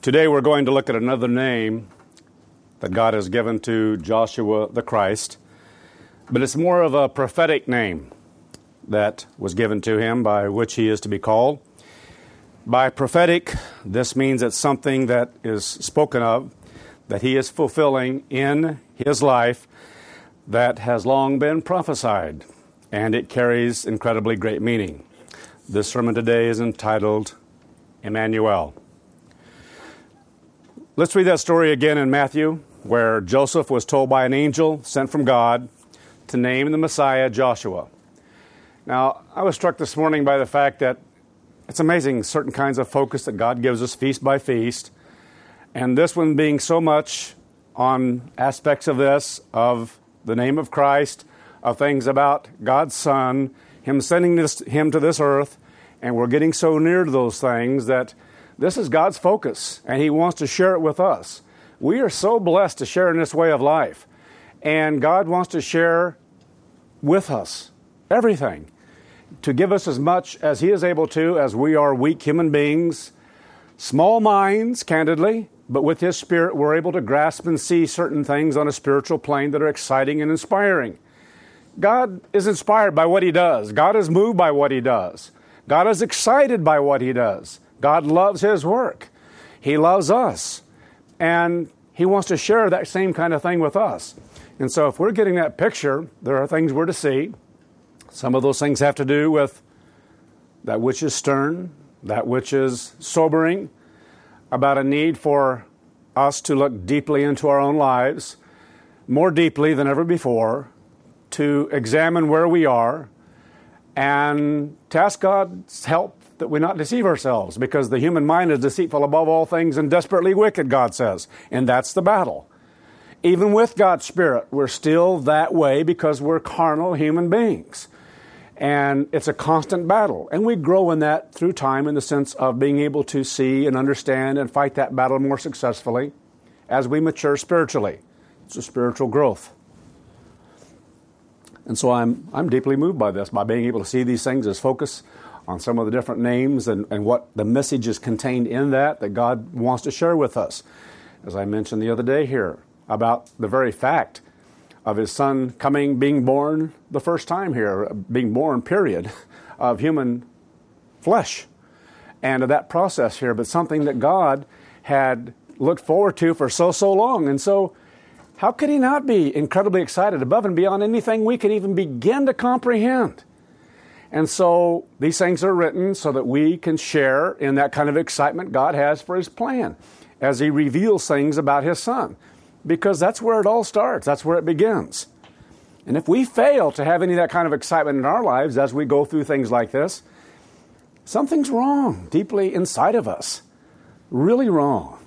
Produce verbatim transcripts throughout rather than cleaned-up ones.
Today we're going to look at another name that God has given to Joshua the Christ, but it's more of a prophetic name that was given to him by which he is to be called. By prophetic, this means it's something that is spoken of, that he is fulfilling in his life that has long been prophesied, and it carries incredibly great meaning. This sermon today is entitled Emmanuel. Let's read that story again in Matthew, where Joseph was told by an angel sent from God to name the Messiah Joshua. Now, I was struck this morning by the fact that it's amazing certain kinds of focus that God gives us feast by feast, and this one being so much on aspects of this, of the name of Christ, of things about God's Son, Him sending this, Him to this earth, and we're getting so near to those things that this is God's focus, and He wants to share it with us. We are so blessed to share in this way of life, and God wants to share with us everything, to give us as much as He is able to, as we are weak human beings, small minds, candidly, but with His Spirit we're able to grasp and see certain things on a spiritual plane that are exciting and inspiring. God is inspired by what He does. God is moved by what He does. God is excited by what He does. God loves His work. He loves us. And He wants to share that same kind of thing with us. And so if we're getting that picture, there are things we're to see. Some of those things have to do with that which is stern, that which is sobering, about a need for us to look deeply into our own lives, more deeply than ever before, to examine where we are, and to ask God's help that we not deceive ourselves, because the human mind is deceitful above all things and desperately wicked, God says. And that's the battle. Even with God's Spirit, we're still that way because we're carnal human beings. And it's a constant battle. And we grow in that through time in the sense of being able to see and understand and fight that battle more successfully as we mature spiritually. It's a spiritual growth. And so I'm I'm deeply moved by this, by being able to see these things as focus on some of the different names and, and what the message is contained in that, that God wants to share with us. As I mentioned the other day here, about the very fact of His Son coming, being born the first time here, being born, period, of human flesh, and of that process here, but something that God had looked forward to for so, so long. And so how could He not be incredibly excited above and beyond anything we can even begin to comprehend? And so these things are written so that we can share in that kind of excitement God has for His plan as He reveals things about His Son. Because that's where it all starts. That's where it begins. And if we fail to have any of that kind of excitement in our lives as we go through things like this, something's wrong deeply inside of us. Really wrong.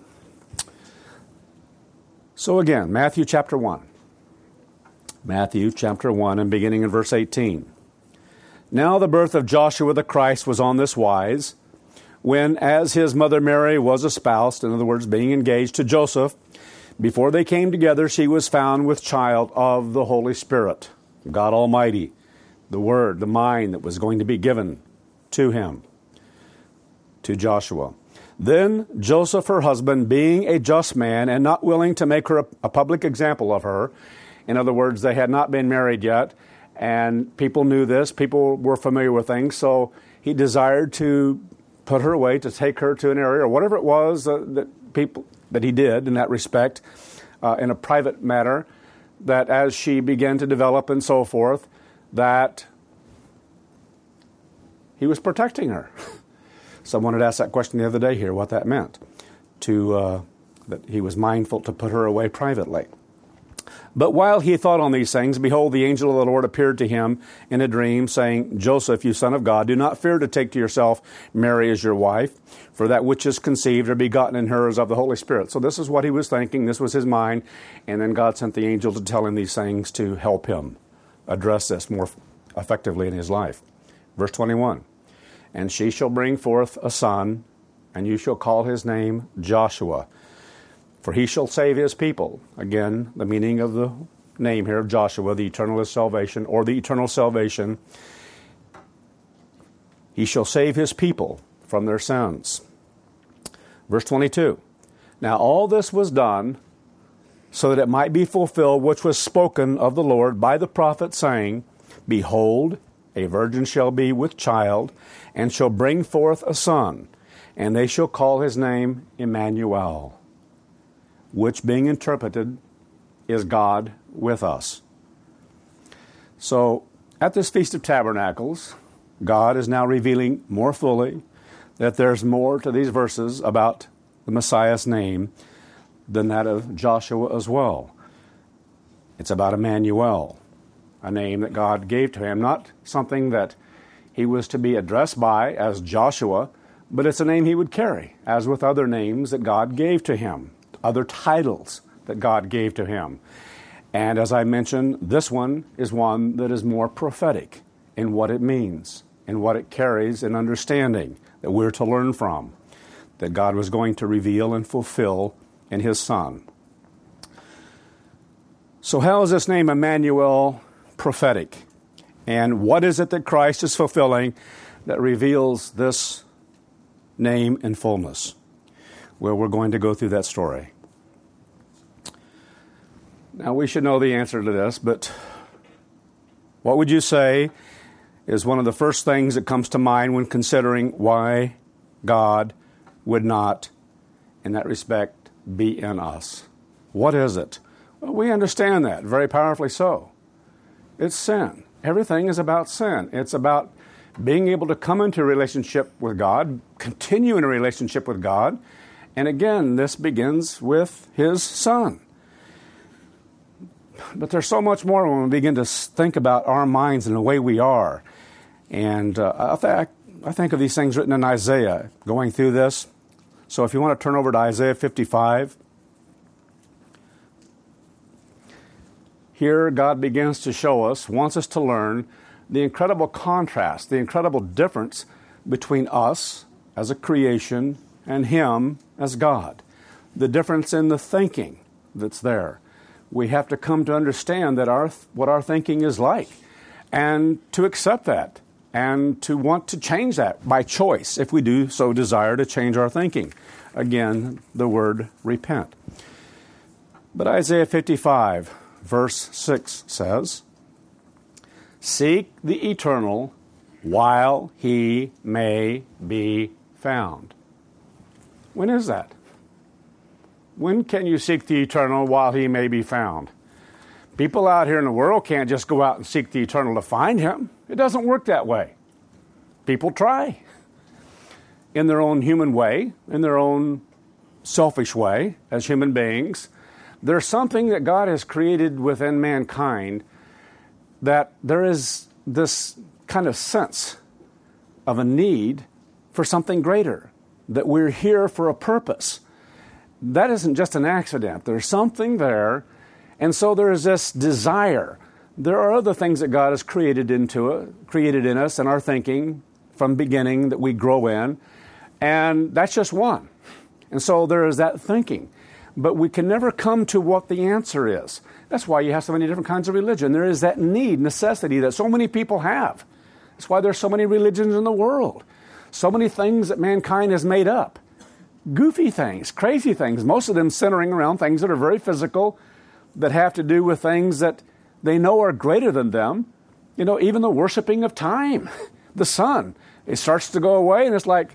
So again, Matthew chapter one. Matthew chapter one and beginning in verse eighteen. Now the birth of Joshua the Christ was on this wise, when as his mother Mary was espoused, in other words, being engaged to Joseph, before they came together, she was found with child of the Holy Spirit, God Almighty, the Word, the mind that was going to be given to him, to Joshua. Then Joseph, her husband, being a just man and not willing to make her a, a public example of her, in other words, they had not been married yet, and people knew this, people were familiar with things, so he desired to put her away, to take her to an area, or whatever it was uh, that people that he did in that respect, uh, in a private matter, that as she began to develop and so forth, that he was protecting her. Someone had asked that question the other day here, what that meant, to uh, that he was mindful to put her away privately. But while he thought on these things, behold, the angel of the Lord appeared to him in a dream, saying, Joseph, you son of God, do not fear to take to yourself Mary as your wife, for that which is conceived or begotten in her is of the Holy Spirit. So this is what he was thinking, this was his mind, and then God sent the angel to tell him these things to help him address this more effectively in his life. Verse twenty-one, and she shall bring forth a son, and you shall call his name Joshua. For he shall save his people. Again, the meaning of the name here of Joshua, the eternal salvation, or the eternal salvation. He shall save his people from their sins. Verse twenty-two, Now all this was done so that it might be fulfilled which was spoken of the Lord by the prophet, saying, Behold, a virgin shall be with child, and shall bring forth a son, and they shall call his name Emmanuel, which being interpreted is God with us. So at this Feast of Tabernacles, God is now revealing more fully that there's more to these verses about the Messiah's name than that of Joshua as well. It's about Emmanuel, a name that God gave to him, not something that he was to be addressed by as Joshua, but it's a name he would carry, as with other names that God gave to him, other titles that God gave to him. And as I mentioned, this one is one that is more prophetic in what it means and what it carries in understanding that we're to learn from, that God was going to reveal and fulfill in his Son. So how is this name Emmanuel prophetic? And what is it that Christ is fulfilling that reveals this name in fullness? Well, we're going to go through that story. Now, we should know the answer to this, but what would you say is one of the first things that comes to mind when considering why God would not, in that respect, be in us? What is it? Well, we understand that, very powerfully so. It's sin. Everything is about sin. It's about being able to come into a relationship with God, continue in a relationship with God, and again, this begins with his Son. But there's so much more when we begin to think about our minds and the way we are. And uh, I, th- I think of these things written in Isaiah, going through this. So if you want to turn over to Isaiah fifty-five, here God begins to show us, wants us to learn the incredible contrast, the incredible difference between us as a creation and him as God. The difference in the thinking that's there. We have to come to understand that our what our thinking is like, and to accept that, and to want to change that by choice, if we do so desire to change our thinking. Again, the word repent. But Isaiah fifty-five, verse six says, Seek the eternal while he may be found. When is that? When can you seek the eternal while he may be found? People out here in the world can't just go out and seek the eternal to find him. It doesn't work that way. People try in their own human way, in their own selfish way as human beings. There's something that God has created within mankind that there is this kind of sense of a need for something greater, that we're here for a purpose. That isn't just an accident. There's something there, and so there is this desire. There are other things that God has created into it, created in us and our thinking from beginning that we grow in, and that's just one. And so there is that thinking. But we can never come to what the answer is. That's why you have so many different kinds of religion. There is that need, necessity that so many people have. That's why there's so many religions in the world. So many things that mankind has made up. Goofy things, crazy things, most of them centering around things that are very physical, that have to do with things that they know are greater than them. You know, even the worshiping of time, the sun, it starts to go away, and it's like,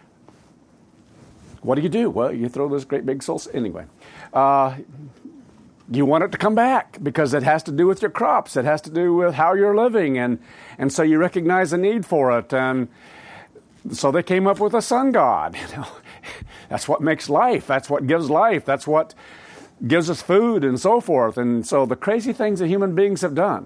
what do you do? Well, you throw this great big soul. Anyway, uh, you want it to come back because it has to do with your crops. It has to do with how you're living, and and so you recognize the need for it. And so they came up with a sun god. You know, that's what makes life. That's what gives life. That's what gives us food and so forth. And so the crazy things that human beings have done.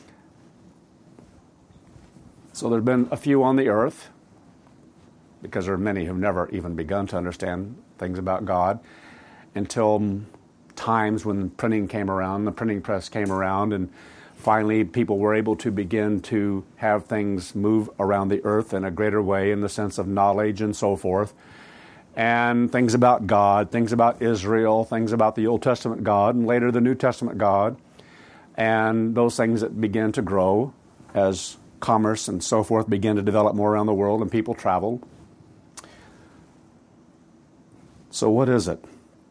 So there have been a few on the earth, because there are many who've never even begun to understand things about God until times when printing came around, the printing press came around, and finally people were able to begin to have things move around the earth in a greater way in the sense of knowledge and so forth. And things about God, things about Israel, things about the Old Testament God, and later the New Testament God. And those things that began to grow as commerce and so forth began to develop more around the world and people traveled. So what is it?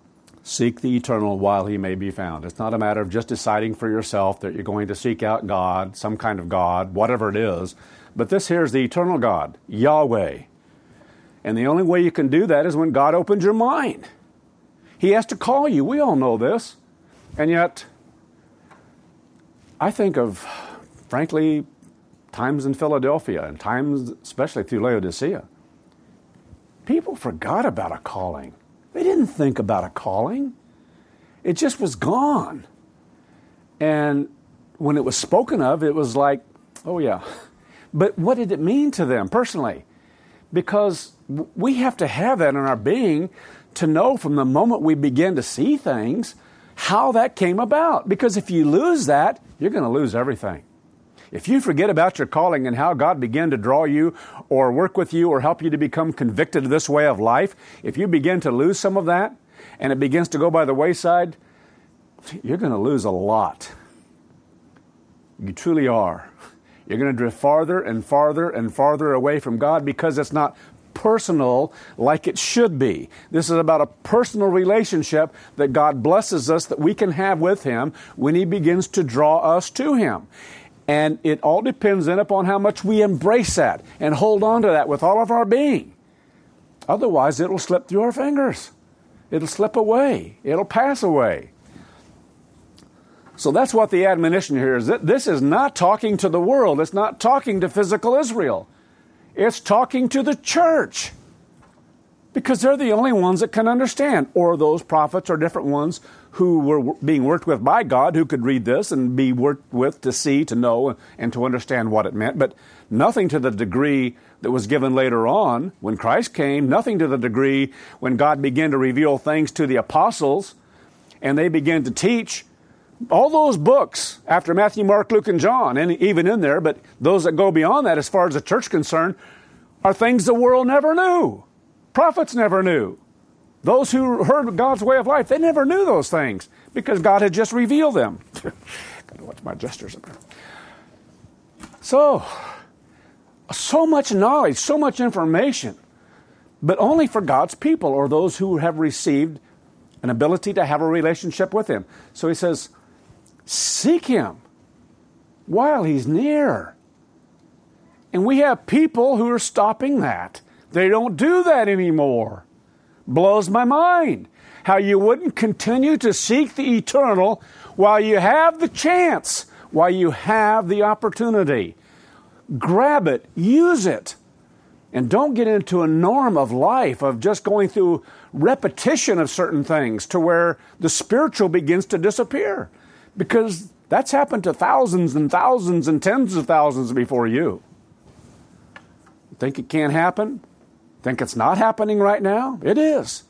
Seek the eternal while he may be found. It's not a matter of just deciding for yourself that you're going to seek out God, some kind of God, whatever it is. But this here is the eternal God, Yahweh. And the only way you can do that is when God opens your mind. He has to call you. We all know this. And yet, I think of, frankly, times in Philadelphia and times especially through Laodicea. People forgot about a calling. They didn't think about a calling. It just was gone. And when it was spoken of, it was like, oh yeah. But what did it mean to them personally? Because we have to have that in our being to know from the moment we begin to see things how that came about. Because if you lose that, you're going to lose everything. If you forget about your calling and how God began to draw you or work with you or help you to become convicted of this way of life, if you begin to lose some of that and it begins to go by the wayside, you're going to lose a lot. You truly are. You're going to drift farther and farther and farther away from God because it's not personal like it should be. This is about a personal relationship that God blesses us that we can have with Him when He begins to draw us to Him. And it all depends then upon how much we embrace that and hold on to that with all of our being. Otherwise, it'll slip through our fingers. It'll slip away. It'll pass away. So that's what the admonition here is. This is not talking to the world. It's not talking to physical Israel. It's talking to the church. Because they're the only ones that can understand. Or those prophets or different ones who were being worked with by God who could read this and be worked with to see, to know, and to understand what it meant. But nothing to the degree that was given later on when Christ came. Nothing to the degree when God began to reveal things to the apostles and they began to teach. All those books after Matthew, Mark, Luke, and John, and even in there, but those that go beyond that as far as the church is concerned, are things the world never knew. Prophets never knew. Those who heard God's way of life, they never knew those things because God had just revealed them. Gotta watch my gestures. So, so much knowledge, so much information, but only for God's people or those who have received an ability to have a relationship with Him. So He says, seek Him while He's near. And we have people who are stopping that. They don't do that anymore. Blows my mind how you wouldn't continue to seek the eternal while you have the chance, while you have the opportunity. Grab it, use it, and don't get into a norm of life of just going through repetition of certain things to where the spiritual begins to disappear. Because that's happened to thousands and thousands and tens of thousands before you. Think it can't happen? Think it's not happening right now? It is.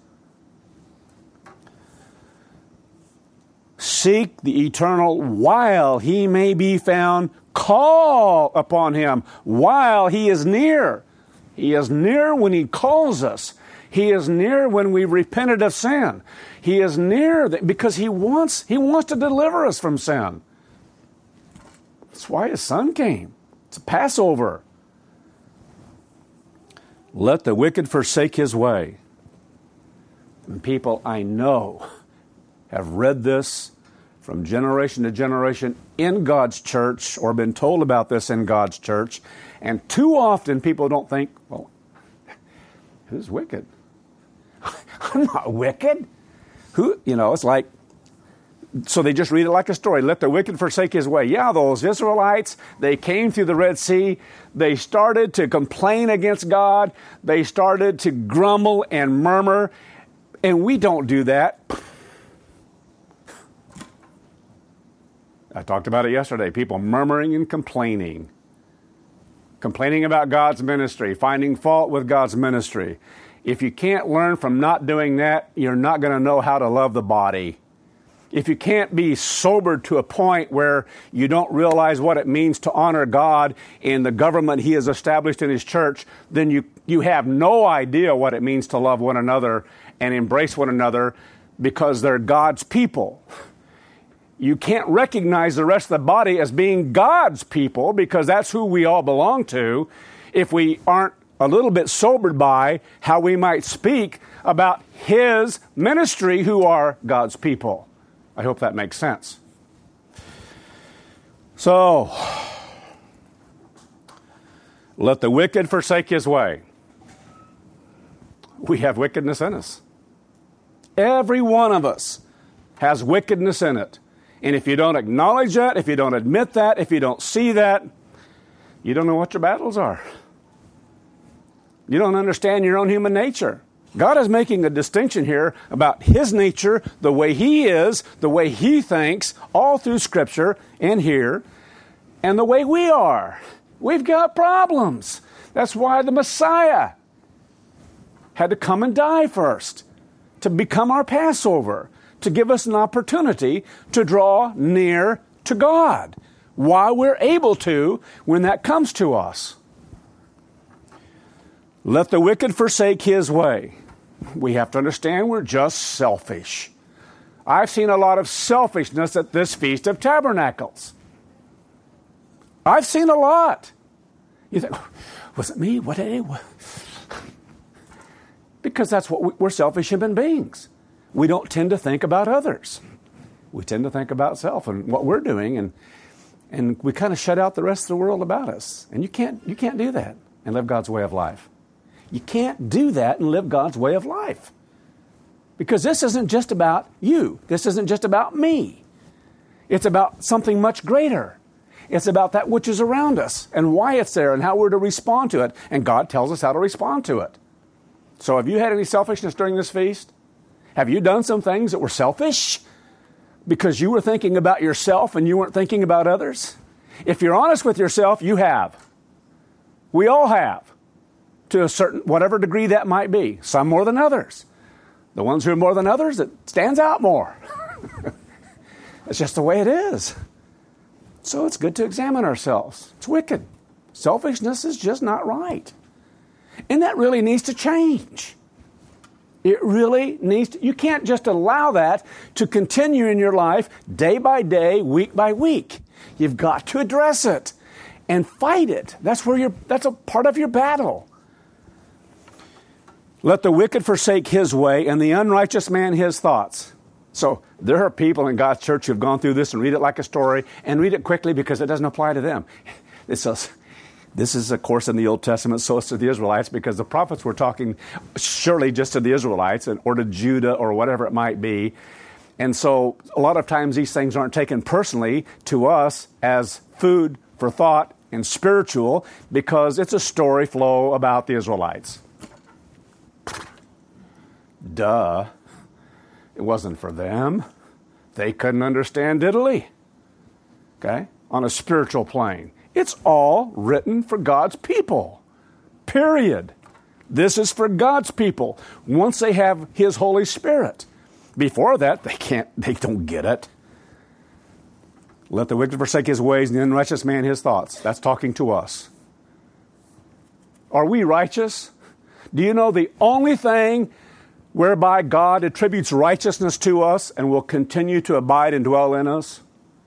Seek the eternal while He may be found. Call upon Him while He is near. He is near when He calls us. He is near when we've repented of sin. He is near because He wants, He wants to deliver us from sin. That's why His Son came. It's a Passover. Let the wicked forsake his way. And people I know have read this from generation to generation in God's church or been told about this in God's church. And too often people don't think, well, who's wicked? I'm not wicked. Who, you know, it's like, so they just read it like a story. Let the wicked forsake his way. Yeah, those Israelites, they came through the Red Sea. They started to complain against God. They started to grumble and murmur. And we don't do that. I talked about it yesterday. People murmuring and complaining. Complaining about God's ministry. Finding fault with God's ministry. If you can't learn from not doing that, you're not going to know how to love the body. If you can't be sobered to a point where you don't realize what it means to honor God in the government He has established in His church, then you, you have no idea what it means to love one another and embrace one another because they're God's people. You can't recognize the rest of the body as being God's people because that's who we all belong to if we aren't a little bit sobered by how we might speak about His ministry, who are God's people. I hope that makes sense. So, let the wicked forsake his way. We have wickedness in us. Every one of us has wickedness in it. And if you don't acknowledge that, if you don't admit that, if you don't see that, you don't know what your battles are. You don't understand your own human nature. God is making a distinction here about His nature, the way He is, the way He thinks, all through Scripture and here, and the way we are. We've got problems. That's why the Messiah had to come and die first, to become our Passover, to give us an opportunity to draw near to God while we're able to when that comes to us. Let the wicked forsake his way. We have to understand we're just selfish. I've seen a lot of selfishness at this Feast of Tabernacles. I've seen a lot. You think, was it me? What did it? Because that's what we, we're selfish human beings. We don't tend to think about others. We tend to think about self and what we're doing, and and we kind of shut out the rest of the world about us. And you can't you can't do that and live God's way of life. You can't do that and live God's way of life. Because this isn't just about you. This isn't just about me. It's about something much greater. It's about that which is around us and why it's there and how we're to respond to it. And God tells us how to respond to it. So have you had any selfishness during this feast? Have you done some things that were selfish because you were thinking about yourself and you weren't thinking about others? If you're honest with yourself, you have. We all have, to a certain, whatever degree that might be. Some more than others. The ones who are more than others, it stands out more. It's just the way it is. So it's good to examine ourselves. It's wicked. Selfishness is just not right. And that really needs to change. It really needs to, you can't just allow that to continue in your life day by day, week by week. You've got to address it and fight it. That's where you're, that's a part of your battle. Let the wicked forsake his way and the unrighteous man his thoughts. So there are people in God's church who have gone through this and read it like a story and read it quickly because it doesn't apply to them. It's a, this is, of course, in the Old Testament, so it's to the Israelites because the prophets were talking surely just to the Israelites or to Judah or whatever it might be. And so a lot of times these things aren't taken personally to us as food for thought and spiritual because it's a story flow about the Israelites. Duh. It wasn't for them. They couldn't understand diddly. Okay? On a spiritual plane. It's all written for God's people. Period. This is for God's people. Once they have His Holy Spirit. Before that, they can't, they don't get it. Let the wicked forsake his ways and the unrighteous man his thoughts. That's talking to us. Are we righteous? Do you know the only thing whereby God attributes righteousness to us and will continue to abide and dwell in us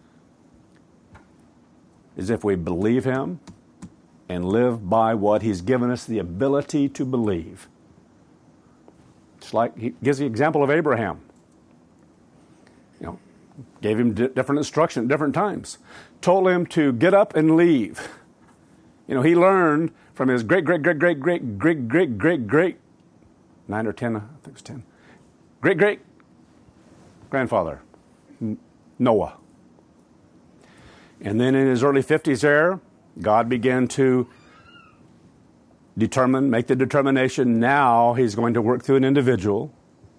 is if we believe Him and live by what He's given us the ability to believe. It's like He gives the example of Abraham. You know, gave him di- different instruction at different times. Told him to get up and leave. You know, he learned from his great, great, great, great, great, great, great, great, great, nine or ten, I think it's ten, great, great grandfather, Noah. And then in his early fifties there, God began to determine, make the determination, now He's going to work through an individual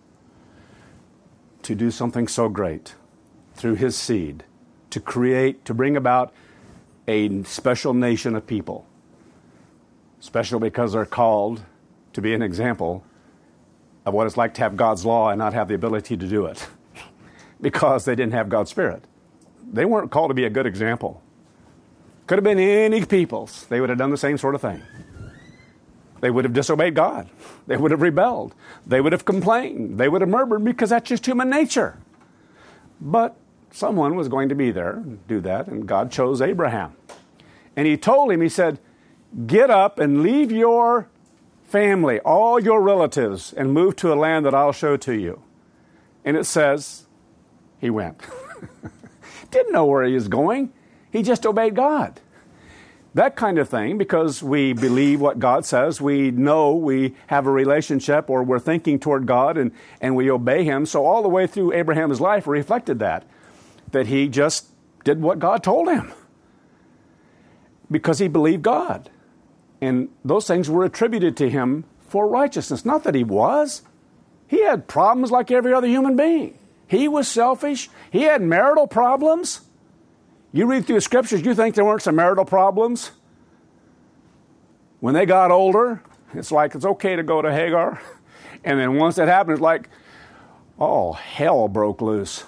to do something so great through his seed, to create, to bring about a special nation of people. Special because they're called to be an example of what it's like to have God's law and not have the ability to do it because they didn't have God's Spirit. They weren't called to be a good example. Could have been any peoples. They would have done the same sort of thing. They would have disobeyed God. They would have rebelled. They would have complained. They would have murmured because that's just human nature. But someone was going to be there and do that, and God chose Abraham. And He told him, He said, get up and leave your family, all your relatives, and move to a land that I'll show to you. And it says, he went. Didn't know where he was going. He just obeyed God. That kind of thing, because we believe what God says, we know we have a relationship or we're thinking toward God and, and we obey Him. So all the way through Abraham's life reflected that, that he just did what God told him because he believed God. And those things were attributed to him for righteousness. Not that he was. He had problems like every other human being. He was selfish. He had marital problems. You read through the scriptures, you think there weren't some marital problems? When they got older, it's like it's okay to go to Hagar. And then once that happened, it's like, oh, hell broke loose.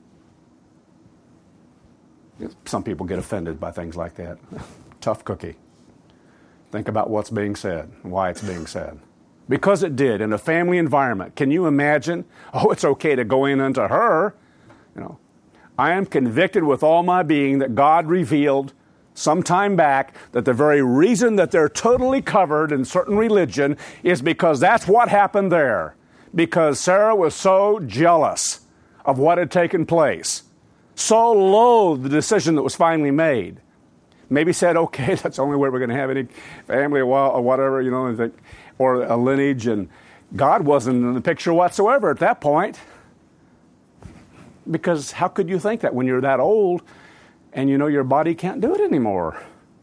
Some people get offended by things like that. Tough cookie. Think about what's being said, why it's being said. Because it did in a family environment. Can you imagine? Oh, it's okay to go in unto her. You know, I am convicted with all my being that God revealed some time back that the very reason that they're totally covered in certain religion is because that's what happened there. Because Sarah was so jealous of what had taken place. So loathed the decision that was finally made. Maybe said, okay, that's the only way we're going to have any family or whatever, you know, or a lineage. And God wasn't in the picture whatsoever at that point. Because how could you think that when you're that old and you know your body can't do it anymore?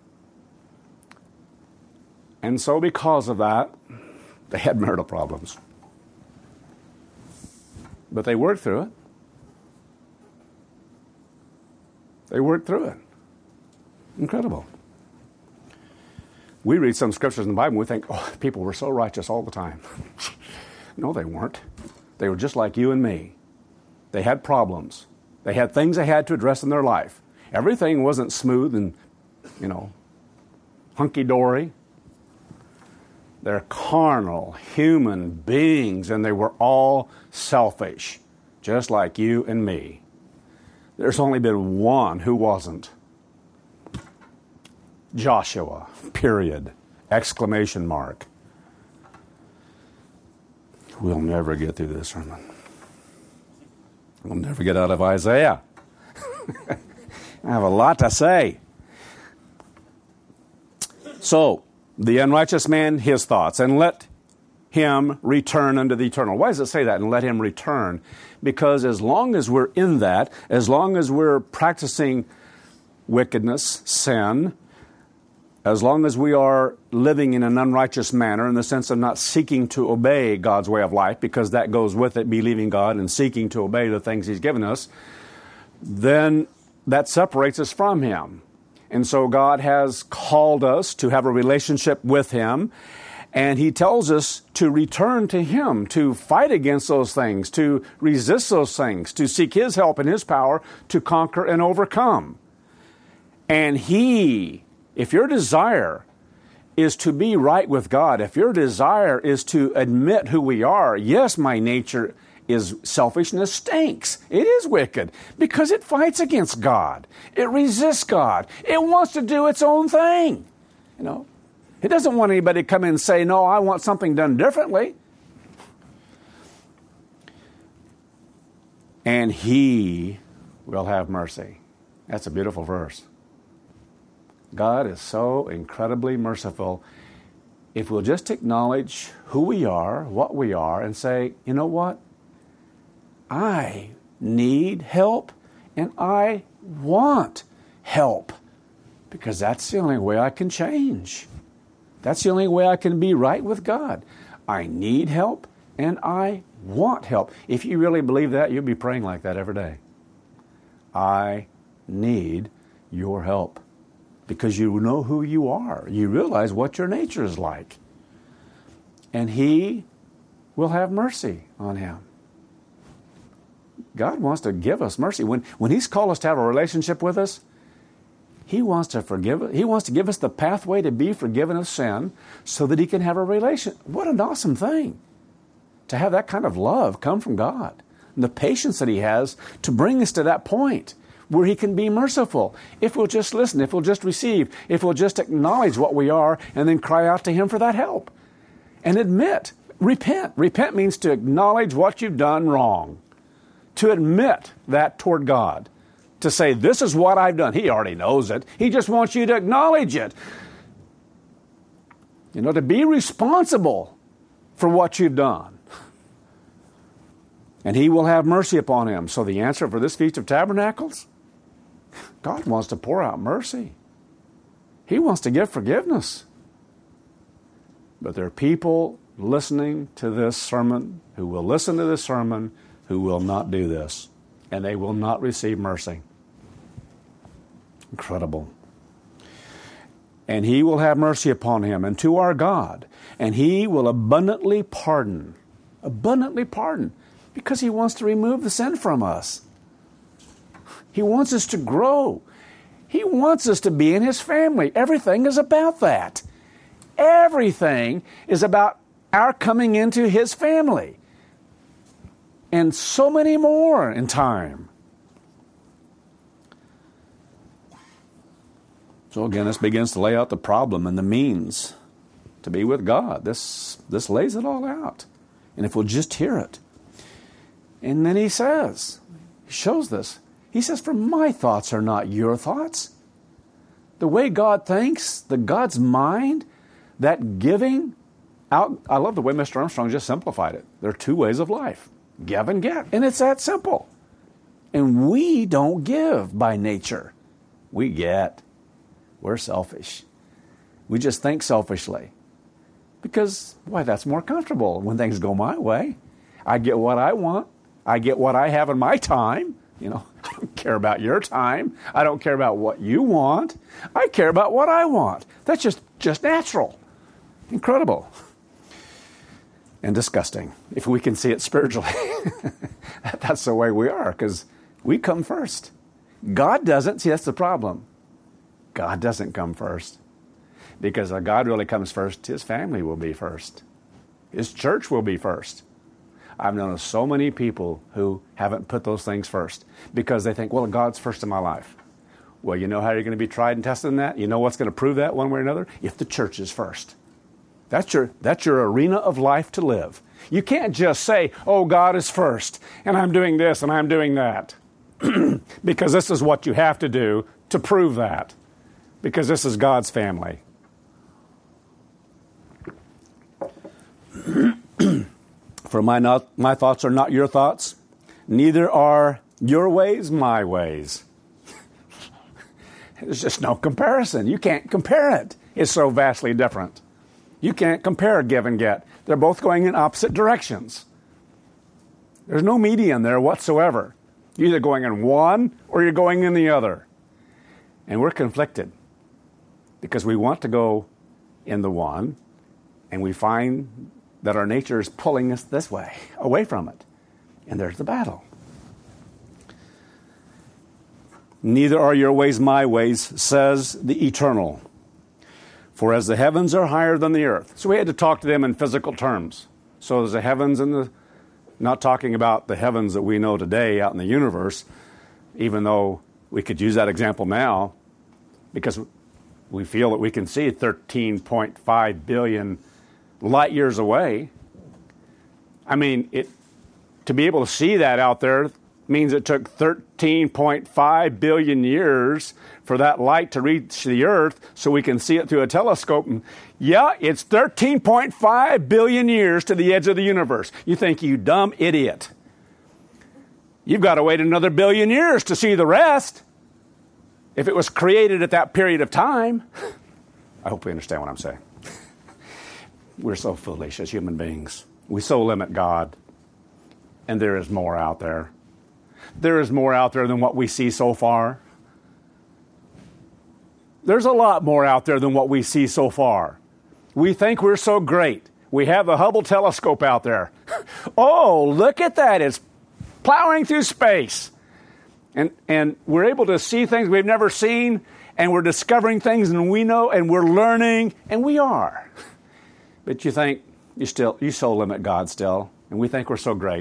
And so because of that, they had marital problems. But they worked through it. They worked through it. Incredible. We read some scriptures in the Bible and we think, oh, people were so righteous all the time. No, they weren't. They were just like you and me. They had problems. They had things they had to address in their life. Everything wasn't smooth and, you know, hunky-dory. They're carnal, human beings, and they were all selfish, just like you and me. There's only been one who wasn't. Joshua, period, exclamation mark. We'll never get through this sermon. We'll never get out of Isaiah. I have a lot to say. So, the unrighteous man, his thoughts, and let him return unto the eternal. Why does it say that, and let him return? Because as long as we're in that, as long as we're practicing wickedness, sin, as long as we are living in an unrighteous manner in the sense of not seeking to obey God's way of life, because that goes with it, believing God and seeking to obey the things He's given us, then that separates us from Him. And so God has called us to have a relationship with Him, and He tells us to return to Him, to fight against those things, to resist those things, to seek His help and His power to conquer and overcome. And He... If your desire is to be right with God, if your desire is to admit who we are, yes, my nature is selfishness stinks. It is wicked because it fights against God. It resists God. It wants to do its own thing. You know, it doesn't want anybody to come in and say, no, I want something done differently. And He will have mercy. That's a beautiful verse. God is so incredibly merciful. If we'll just acknowledge who we are, what we are, and say, you know what? I need help, and I want help, because that's the only way I can change. That's the only way I can be right with God. I need help, and I want help. If you really believe that, you'll be praying like that every day. I need your help. Because you know who you are. You realize what your nature is like. And He will have mercy on him. God wants to give us mercy. When, when He's called us to have a relationship with us, He wants to forgive us. He wants to give us the pathway to be forgiven of sin so that He can have a relation. What an awesome thing to have that kind of love come from God. And the patience that He has to bring us to that point where He can be merciful. If we'll just listen, if we'll just receive, if we'll just acknowledge what we are and then cry out to Him for that help. and admit, repent. Repent means to acknowledge what you've done wrong, to admit that toward God, to say, this is what I've done. He already knows it. He just wants you to acknowledge it. You know, to be responsible for what you've done. And He will have mercy upon him. So the answer for this Feast of Tabernacles? God wants to pour out mercy. He wants to give forgiveness. But there are people listening to this sermon who will listen to this sermon who will not do this. And they will not receive mercy. Incredible. And He will have mercy upon him, and to our God. And He will abundantly pardon. Abundantly pardon. Because He wants to remove the sin from us. He wants us to grow. He wants us to be in His family. Everything is about that. Everything is about our coming into His family. And so many more in time. So again, this begins to lay out the problem and the means to be with God. This, this lays it all out. And if we'll just hear it. And then He says, He shows this. He says, for my thoughts are not your thoughts. The way God thinks, the God's mind, that giving out. I love the way Mister Armstrong just simplified it. There are two ways of life. Give and get. And it's that simple. And we don't give by nature. We get. We're selfish. We just think selfishly. Because, why, that's more comfortable when things go my way. I get what I want. I get what I have in my time. You know, I don't care about your time. I don't care about what you want. I care about what I want. That's just, just natural. Incredible. And disgusting, if we can see it spiritually. That's the way we are, because we come first. God doesn't. See, that's the problem. God doesn't come first. Because if God really comes first, His family will be first. His church will be first. I've known of so many people who haven't put those things first because they think, well, God's first in my life. Well, you know how you're going to be tried and tested in that? You know what's going to prove that one way or another? If the church is first. That's your, that's your arena of life to live. You can't just say, oh, God is first, and I'm doing this and I'm doing that. Because this is what you have to do to prove that. Because this is God's family. For my not, my thoughts are not your thoughts, neither are your ways my ways. There's just no comparison. You can't compare it. It's so vastly different. You can't compare give and get. They're both going in opposite directions. There's no median there whatsoever. You're either going in one or you're going in the other. And we're conflicted because we want to go in the one, and we find that our nature is pulling us this way, away from it. And there's the battle. Neither are your ways my ways, says the Eternal. For as the heavens are higher than the earth. So we had to talk to them in physical terms. So there's the heavens and the, not talking about the heavens that we know today out in the universe, even though we could use that example now, because we feel that we can see thirteen point five billion light years away. I mean, it to be able to see that out there means it took thirteen point five billion years for that light to reach the earth so we can see it through a telescope. And yeah, it's thirteen point five billion years to the edge of the universe. You think, you dumb idiot. You've got to wait another billion years to see the rest if it was created at that period of time. I hope we understand what I'm saying. We're so foolish as human beings. We so limit God. And there is more out there. There is more out there than what we see so far. There's a lot more out there than what we see so far. We think we're so great. We have the Hubble telescope out there. Oh, look at that. It's plowing through space. And, and we're able to see things we've never seen, and we're discovering things, and we know, and we're learning, and we are. But you think, you still, you so limit God still, and we think we're so great.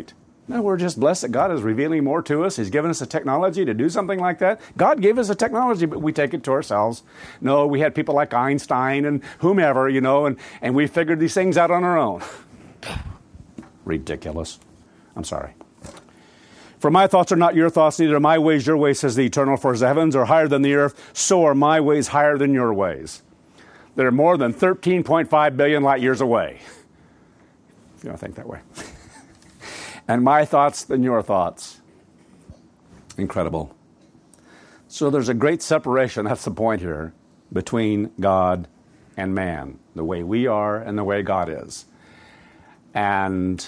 No, we're just blessed that God is revealing more to us. He's given us the technology to do something like that. God gave us the technology, but we take it to ourselves. No, we had people like Einstein and whomever, you know, and, and we figured these things out on our own. Ridiculous. I'm sorry. For my thoughts are not your thoughts, neither are my ways your ways, says the Eternal. For as the heavens are higher than the earth, so are my ways higher than your ways. They're more than thirteen point five billion light years away. If you don't think that way. And my thoughts than your thoughts. Incredible. So there's a great separation, that's the point here, between God and man, the way we are and the way God is. And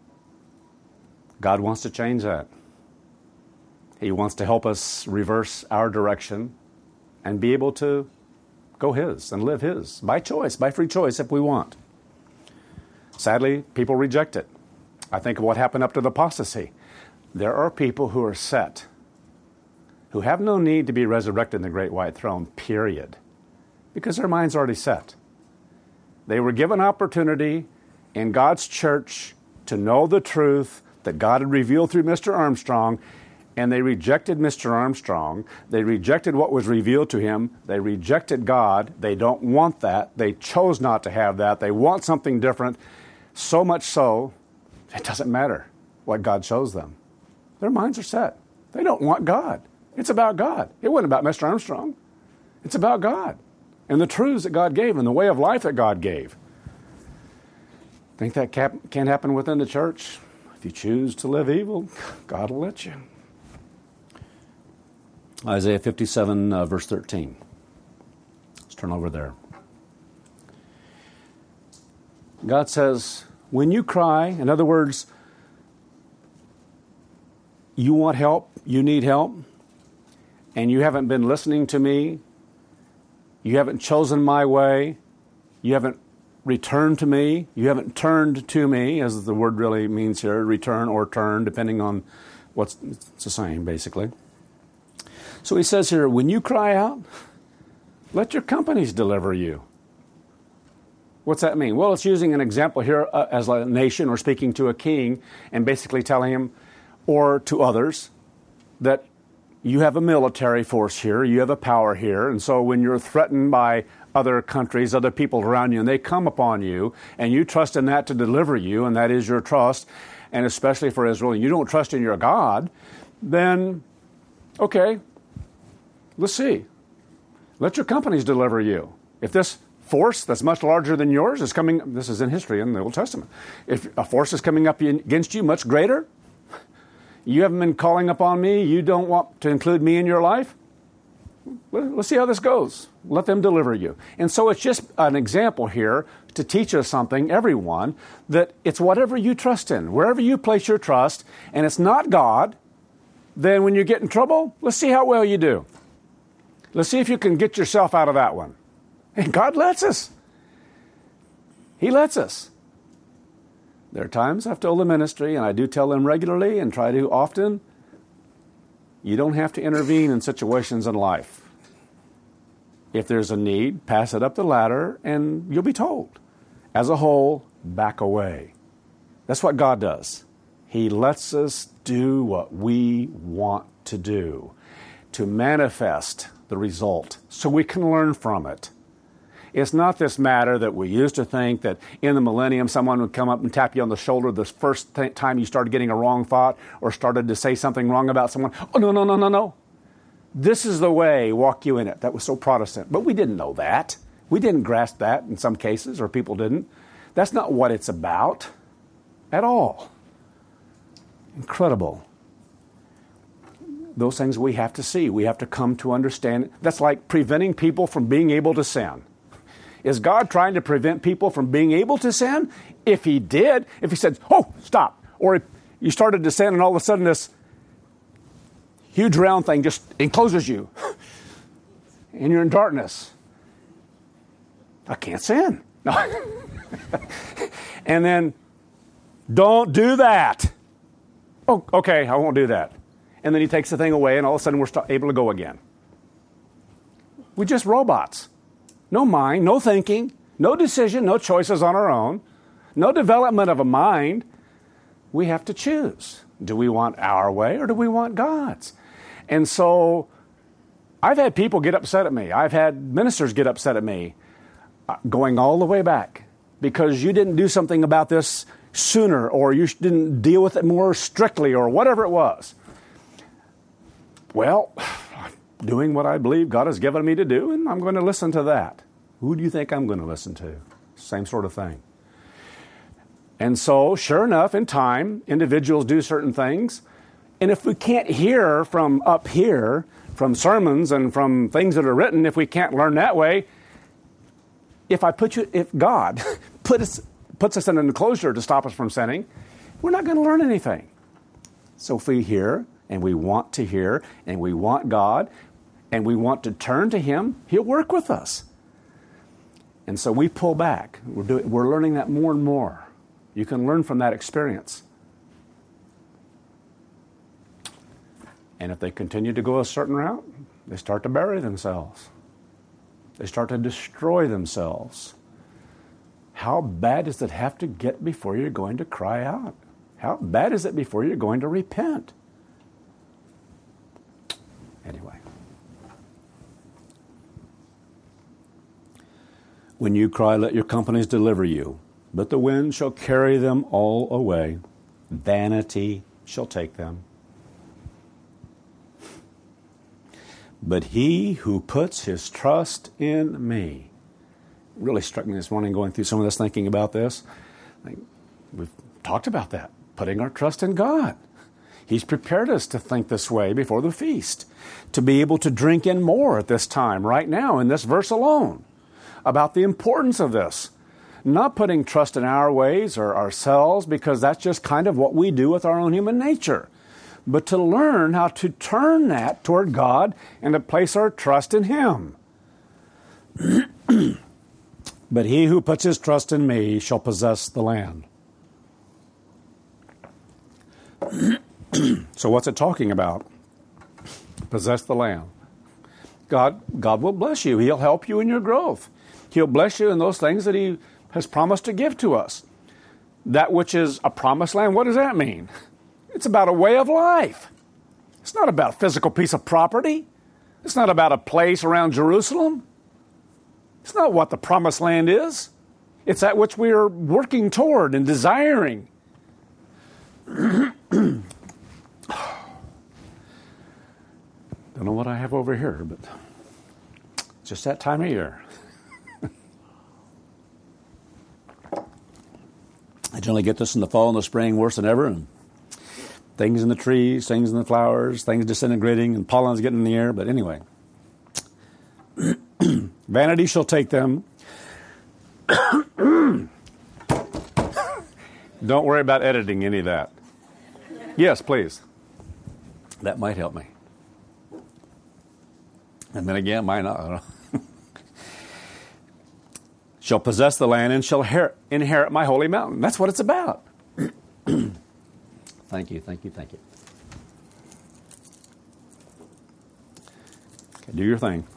God wants to change that. He wants to help us reverse our direction and be able to go His and live His by choice, by free choice if we want. Sadly, people reject it. I think of what happened up to the apostasy. There are people who are set, who have no need to be resurrected in the great white throne, period, because their mind's already set. They were given opportunity in God's church to know the truth that God had revealed through Mister Armstrong, and they rejected Mister Armstrong. They rejected what was revealed to him. They rejected God. They don't want that. They chose not to have that. They want something different, so much so it doesn't matter what God shows them. Their minds are set. They don't want God. It's about God. It wasn't about Mister Armstrong. It's about God and the truths that God gave and the way of life that God gave. Think that can't happen within the church? If you choose to live evil, God will let you. Isaiah fifty-seven, uh, verse thirteen. Let's turn over there. God says, when you cry, in other words, you want help, you need help, and you haven't been listening to me, you haven't chosen my way, you haven't returned to me, you haven't turned to me, as the word really means here, return or turn, depending on what's it's the same, basically. So he says here, when you cry out, let your companies deliver you. What's that mean? Well, it's using an example here uh, as a nation or speaking to a king and basically telling him or to others that you have a military force here, you have a power here, and so when you're threatened by other countries, other people around you, and they come upon you, and you trust in that to deliver you, and that is your trust, and especially for Israel, and you don't trust in your God, then, okay, let's see. Let your companies deliver you. If this force that's much larger than yours is coming, this is in history in the Old Testament, if a force is coming up against you much greater, you haven't been calling upon me, you don't want to include me in your life, let's see how this goes. Let them deliver you. And so it's just an example here to teach us something, everyone, that it's whatever you trust in, wherever you place your trust, and it's not God, then when you get in trouble, let's see how well you do. Let's see if you can get yourself out of that one. And God lets us. He lets us. There are times I've told the ministry, and I do tell them regularly and try to often, you don't have to intervene in situations in life. If there's a need, pass it up the ladder, and you'll be told. As a whole, back away. That's what God does. He lets us do what we want to do, to manifest the result, so we can learn from it. It's not this matter that we used to think that in the millennium someone would come up and tap you on the shoulder the first th- time you started getting a wrong thought or started to say something wrong about someone. Oh, no, no, no, no, no. This is the way, walk you in it. That was so Protestant. But we didn't know that. We didn't grasp that in some cases, or people didn't. That's not what it's about at all. Incredible. Those things we have to see. We have to come to understand. That's like preventing people from being able to sin. Is God trying to prevent people from being able to sin? If He did, if He said, oh, stop, or if you started to sin and all of a sudden this huge round thing just encloses you and you're in darkness, I can't sin. No. And then, don't do that. Oh, okay, I won't do that. And then He takes the thing away and all of a sudden we're st- able to go again. We're just robots. No mind, no thinking, no decision, no choices on our own, no development of a mind. we have to choose. Do we want our way or do we want God's? And so I've had people get upset at me. I've had ministers get upset at me uh, going all the way back because you didn't do something about this sooner, or you didn't deal with it more strictly, or whatever it was. Well, I'm doing what I believe God has given me to do, and I'm going to listen to that. Who do you think I'm going to listen to? Same sort of thing. And so, sure enough, in time, individuals do certain things. And if we can't hear from up here, from sermons and from things that are written, if we can't learn that way, if I put you, if God put us, puts us in an enclosure to stop us from sinning, we're not going to learn anything. So if we hear, and we want to hear, and we want God, and we want to turn to Him, He'll work with us. And so we pull back. We're doing, we're learning that more and more. You can learn from that experience. And if they continue to go a certain route, they start to bury themselves. They start to destroy themselves. How bad does it have to get before you're going to cry out? How bad is it before you're going to repent? Anyway. When you cry, let your companies deliver you, but the wind shall carry them all away. Vanity shall take them. But he who puts his trust in me. Really struck me this morning going through some of this, thinking about this. Like, we've talked about that, putting our trust in God. He's prepared us to think this way before the feast, to be able to drink in more at this time, right now, in this verse alone, about the importance of this. Not putting trust in our ways or ourselves, because that's just kind of what we do with our own human nature. But to learn how to turn that toward God and to place our trust in Him. But he who puts his trust in me shall possess the land. So what's it talking about? Possess the land. God, God will bless you. He'll help you in your growth. He'll bless you in those things that He has promised to give to us. That which is a promised land, what does that mean? It's about a way of life. It's not about a physical piece of property. It's not about a place around Jerusalem. It's not what the promised land is. It's that which we are working toward and desiring. Don't know what I have over here, but it's just that time of year. I generally get this in the fall and the spring worse than ever, and things in the trees, things in the flowers, things disintegrating, and pollen's getting in the air. But anyway, vanity shall take them. Don't worry about editing any of that. Yes, please. That might help me. And then again, might not. I don't know. Shall possess the land and shall her- inherit my holy mountain. That's what it's about. Thank you, thank you, thank you. Okay, do your thing.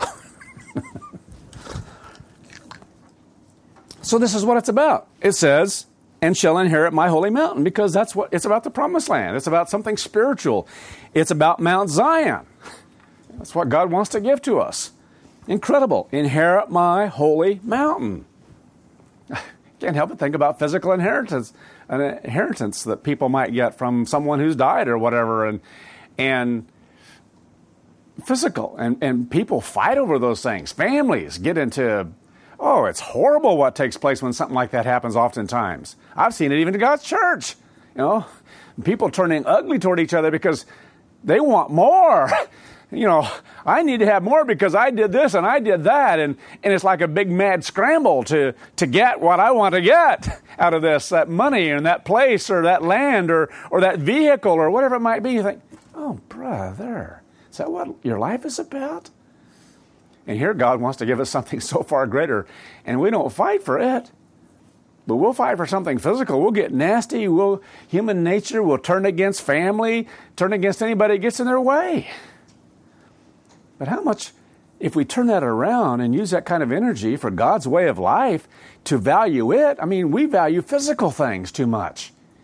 So this is what it's about. It says, and shall inherit my holy mountain, because that's what it's about, the promised land. It's about something spiritual. It's about Mount Zion. That's what God wants to give to us. Incredible. Inherit my holy mountain. Can't help but think about physical inheritance, an inheritance that people might get from someone who's died or whatever, and and physical, and, and people fight over those things. Families get into, oh, it's horrible what takes place when something like that happens oftentimes. I've seen it even in God's church. You know, people turning ugly toward each other because they want more. You know, I need to have more because I did this and I did that. And, and it's like a big mad scramble to, to get what I want to get out of this, that money and that place or that land or, or that vehicle or whatever it might be. You think, oh, brother, is that what your life is about? And here God wants to give us something so far greater. And we don't fight for it. But we'll fight for something physical. We'll get nasty. We'll, human nature will turn against family, turn against anybody that gets in their way. But how much, if we turn that around and use that kind of energy for God's way of life to value it, I mean, we value physical things too much.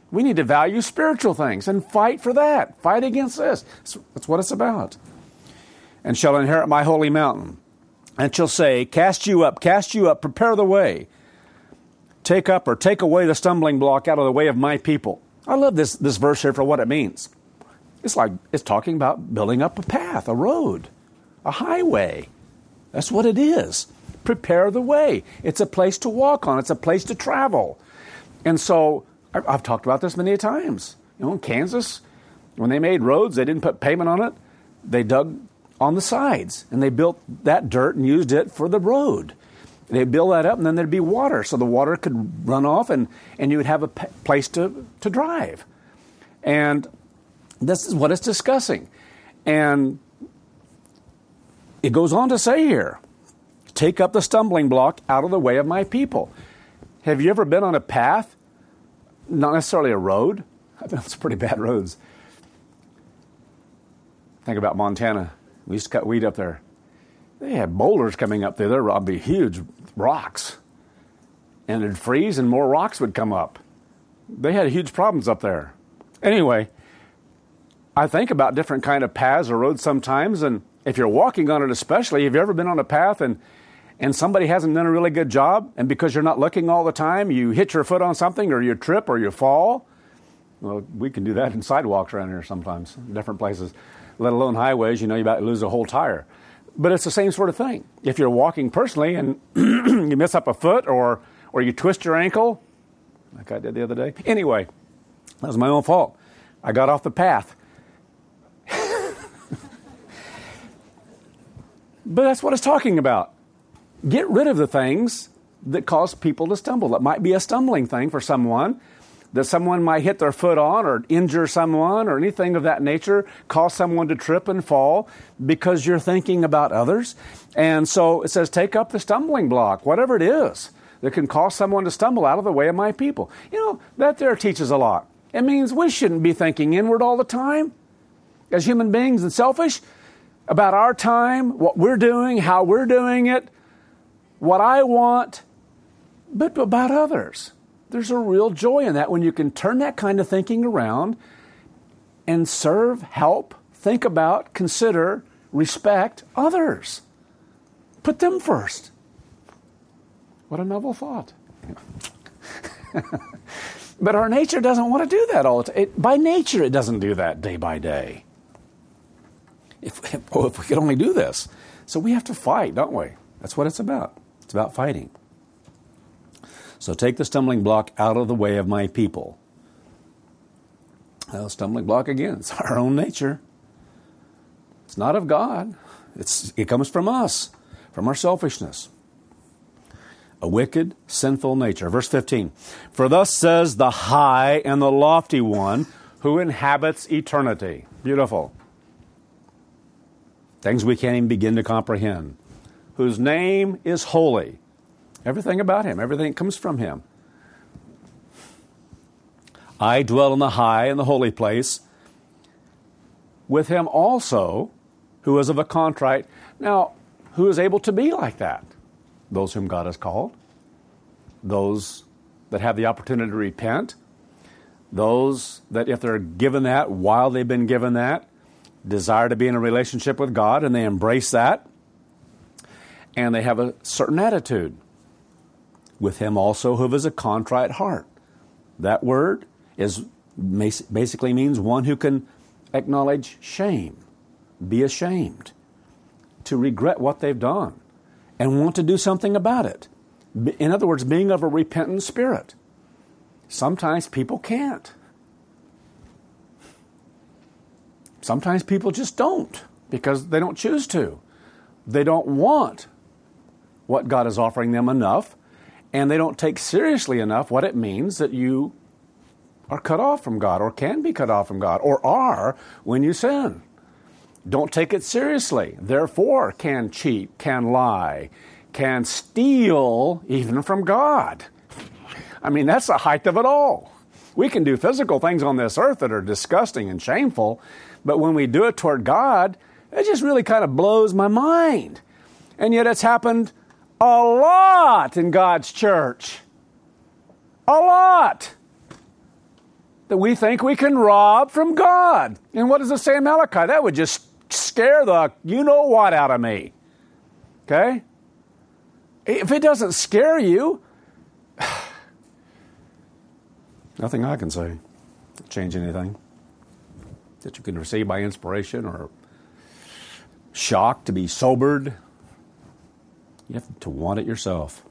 We need to value spiritual things and fight for that. Fight against this. That's what it's about. And shall inherit my holy mountain. And shall say, cast you up, cast you up, prepare the way. Take up or take away the stumbling block out of the way of my people. I love this, this verse here for what it means. It's like it's talking about building up a path, a road, a highway. That's what it is. Prepare the way. It's a place to walk on. It's a place to travel. And so I've talked about this many times. You know, in Kansas, when they made roads, they didn't put pavement on it. They dug on the sides, and they built that dirt and used it for the road. They'd build that up, and then there'd be water, so the water could run off, and, and you would have a p- place to, to drive. And this is what it's discussing. And it goes on to say here, take up the stumbling block out of the way of my people. Have you ever been on a path? Not necessarily a road. I've been on some pretty bad roads. Think about Montana. We used to cut weed up there. They had boulders coming up there. There would be huge rocks. And it'd freeze and more rocks would come up. They had huge problems up there. Anyway, I think about different kind of paths or roads sometimes, and if you're walking on it especially, have you ever been on a path and and somebody hasn't done a really good job, and because you're not looking all the time, you hit your foot on something, or you trip, or you fall? Well, we can do that in sidewalks around here sometimes, different places, let alone highways. You know, you about to lose a whole tire. But it's the same sort of thing. If you're walking personally and you miss up a foot, or or you twist your ankle, like I did the other day. Anyway, that was my own fault. I got off the path. But that's what it's talking about. Get rid of the things that cause people to stumble. That might be a stumbling thing for someone, that someone might hit their foot on or injure someone or anything of that nature, cause someone to trip and fall because you're thinking about others. And so it says, take up the stumbling block, whatever it is that can cause someone to stumble out of the way of my people. You know, that there teaches a lot. It means we shouldn't be thinking inward all the time as human beings and selfish about our time, what we're doing, how we're doing it, what I want, but about others. There's a real joy in that when you can turn that kind of thinking around and serve, help, think about, consider, respect others. Put them first. What a noble thought. But our nature doesn't want to do that all the time. It, by nature, it doesn't do that day by day. If, if, oh, if we could only do this. So we have to fight, don't we? That's what it's about. It's about fighting. So take the stumbling block out of the way of my people. Well, stumbling block again. It's our own nature. It's not of God. It's, it comes from us, from our selfishness. A wicked, sinful nature. Verse fifteen. For thus says the high and the lofty one who inhabits eternity. Beautiful. Things we can't even begin to comprehend. Whose name is holy. Everything about him, everything comes from him. I dwell in the high and the holy place with him also who is of a contrite. Now, who is able to be like that? Those whom God has called. Those that have the opportunity to repent. Those that if they're given that while they've been given that, desire to be in a relationship with God, and they embrace that, and they have a certain attitude. With him also who has a contrite heart. That word is basically means one who can acknowledge shame, be ashamed, to regret what they've done, and want to do something about it. In other words, being of a repentant spirit. Sometimes people can't. Sometimes people just don't because they don't choose to. They don't want what God is offering them enough, and they don't take seriously enough what it means that you are cut off from God or can be cut off from God or are when you sin. Don't take it seriously. Therefore, can cheat, can lie, can steal even from God. I mean, that's the height of it all. We can do physical things on this earth that are disgusting and shameful, but when we do it toward God, it just really kind of blows my mind. And yet it's happened a lot in God's church. A lot. that we think we can rob from God. And what does it say in Malachi? That would just scare the you-know-what out of me. Okay? If it doesn't scare you, nothing I can say to change anything that you can receive by inspiration or shock to be sobered. You have to want it yourself.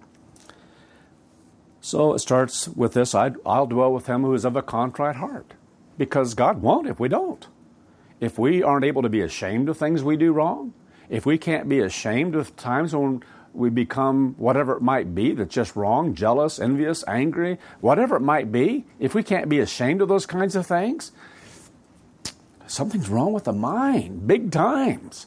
So it starts with this, I, I'll dwell with him who is of a contrite heart. Because God won't if we don't. If we aren't able to be ashamed of things we do wrong, if we can't be ashamed of times when we become whatever it might be that's just wrong, jealous, envious, angry, whatever it might be, if we can't be ashamed of those kinds of things, something's wrong with the mind, big times.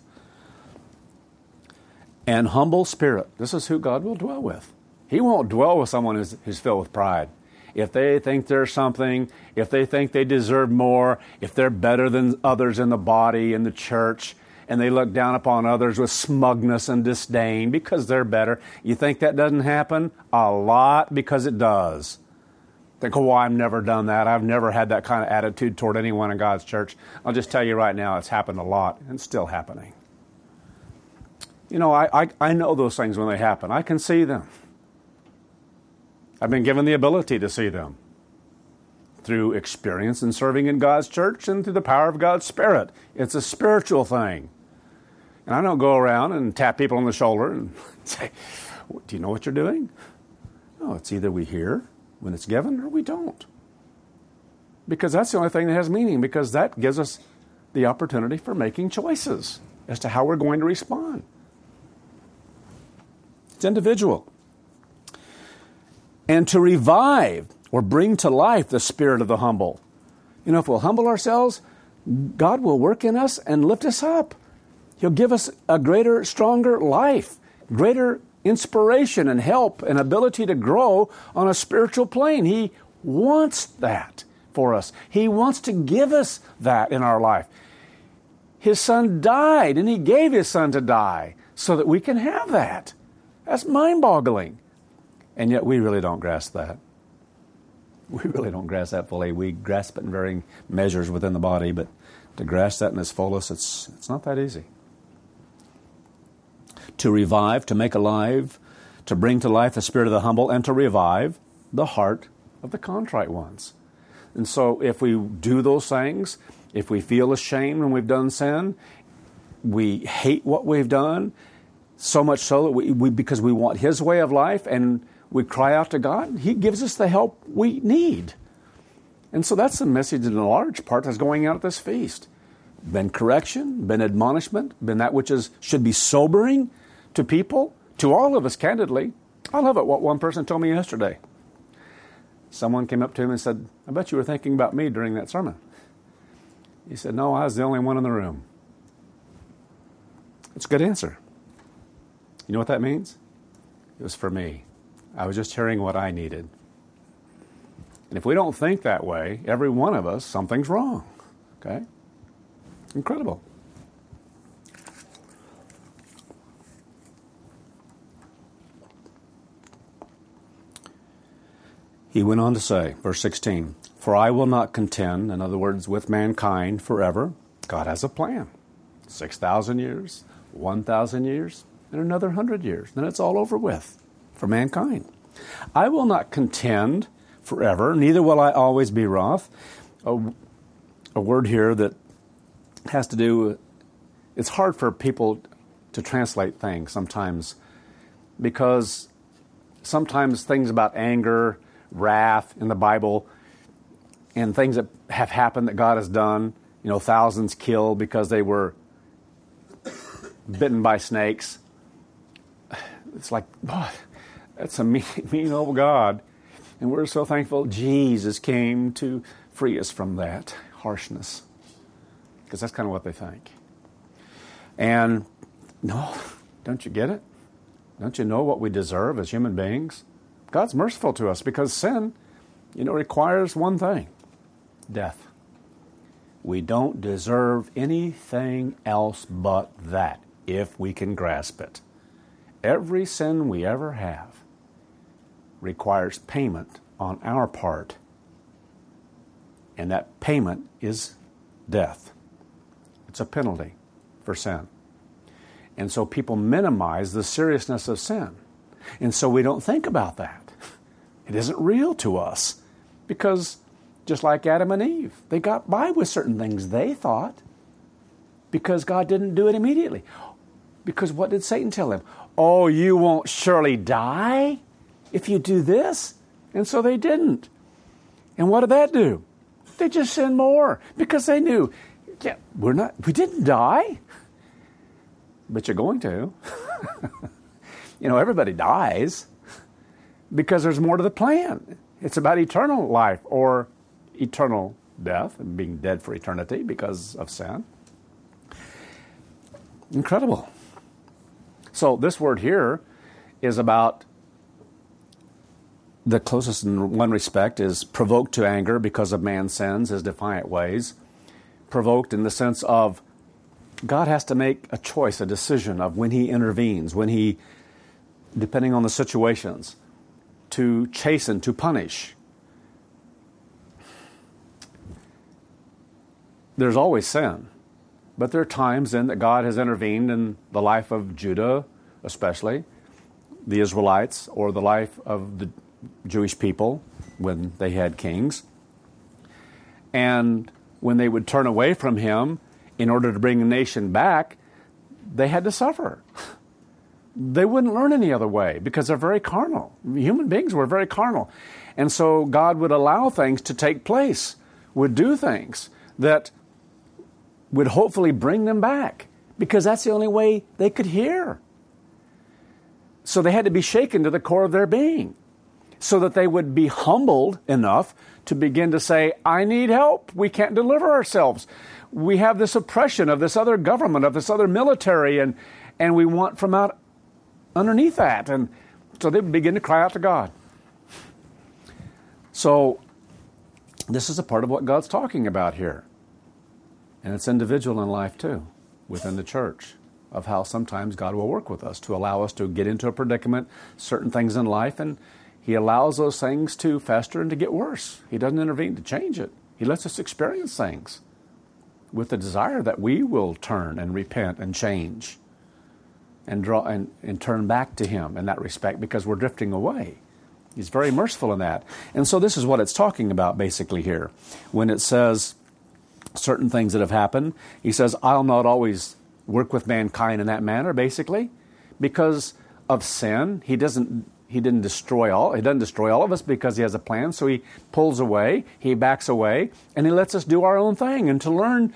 And humble spirit. This is who God will dwell with. He won't dwell with someone who's, who's filled with pride. If they think they're something, if they think they deserve more, if they're better than others in the body, in the church, and they look down upon others with smugness and disdain because they're better, you think that doesn't happen? A lot, because it does. Think, oh, I've never done that. I've never had that kind of attitude toward anyone in God's church. I'll just tell you right now, it's happened a lot and still happening. You know, I, I, I know those things when they happen. I can see them. I've been given the ability to see them through experience in serving in God's church and through the power of God's Spirit. It's a spiritual thing. And I don't go around and tap people on the shoulder and say, do you know what you're doing? No, it's either we hear when it's given or we don't. Because that's the only thing that has meaning, because that gives us the opportunity for making choices as to how we're going to respond. It's individual. And to revive or bring to life the spirit of the humble. You know, if we'll humble ourselves, God will work in us and lift us up. He'll give us a greater, stronger life, greater inspiration and help and ability to grow on a spiritual plane. He wants that for us. He wants to give us that in our life. His Son died, and He gave His Son to die so that we can have that. That's mind-boggling. And yet we really don't grasp that. We really don't grasp that fully. We grasp it in varying measures within the body, but to grasp that in its fullest, it's it's not that easy. To revive, to make alive, to bring to life the spirit of the humble, and to revive the heart of the contrite ones. And so if we do those things, if we feel ashamed when we've done sin, we hate what we've done, so much so that we, we because we want His way of life, and we cry out to God, He gives us the help we need. And so that's the message in a large part that's going out at this feast. Been correction, been admonishment, been that which is should be sobering to people, to all of us, candidly. I love it what one person told me yesterday. Someone came up to him and said, I bet you were thinking about me during that sermon. He said, no, I was the only one in the room. It's a good answer. You know what that means? It was for me. I was just hearing what I needed. And if we don't think that way, every one of us, something's wrong. Okay? Incredible. He went on to say, verse sixteen, for I will not contend, in other words, with mankind forever. God has a plan. six thousand years, one thousand years, and another one hundred years. Then it's all over with for mankind. I will not contend forever, neither will I always be wroth. A, a word here that has to do with, it's hard for people to translate things sometimes, because sometimes things about anger, wrath in the Bible, and things that have happened that God has done, you know, thousands killed because they were bitten by snakes. It's like, oh, that's a mean, mean old God. And we're so thankful Jesus came to free us from that harshness. Because that's kind of what they think. And no, don't you get it? Don't you know what we deserve as human beings? God's merciful to us because sin, you know, requires one thing, death. We don't deserve anything else but that, if we can grasp it. Every sin we ever have requires payment on our part And that payment is death. It's a penalty for sin. And so people minimize the seriousness of sin. And so we don't think about that. It isn't real to us. Because just like Adam and Eve, they got by with certain things they thought. Because God didn't do it immediately. Because what did Satan tell them? Oh, you won't surely die if you do this. And so they didn't. And what did that do? They just sinned more. Because they knew, yeah, we're not, we didn't die. But you're going to. You know, everybody dies because there's more to the plan. It's about eternal life or eternal death and being dead for eternity because of sin. Incredible. So this word here is about, the closest in one respect is provoked to anger because of man's sins, his defiant ways. Provoked in the sense of God has to make a choice, a decision of when He intervenes, when He, depending on the situations, to chasten, to punish. There's always sin. But there are times then that God has intervened in the life of Judah, especially, the Israelites, or the life of the Jewish people when they had kings. And when they would turn away from Him in order to bring the nation back, they had to suffer. They wouldn't learn any other way because they're very carnal. Human beings were very carnal. And so God would allow things to take place, would do things that would hopefully bring them back because that's the only way they could hear. So they had to be shaken to the core of their being so that they would be humbled enough to begin to say, I need help. We can't deliver ourselves. We have this oppression of this other government, of this other military, and, and we want from out underneath that. And so they would begin to cry out to God. So this is a part of what God's talking about here. And it's individual in life too, within the church, of how sometimes God will work with us to allow us to get into a predicament, certain things in life, and He allows those things to fester and to get worse. He doesn't intervene to change it. He lets us experience things with the desire that we will turn and repent and change and draw and, and turn back to Him in that respect because we're drifting away. He's very merciful in that. And so this is what it's talking about basically here. When it says certain things that have happened, He says, I'll not always work with mankind in that manner, basically, because of sin. He doesn't He didn't destroy all, He doesn't destroy all of us because He has a plan. So He pulls away, He backs away, and He lets us do our own thing and to learn,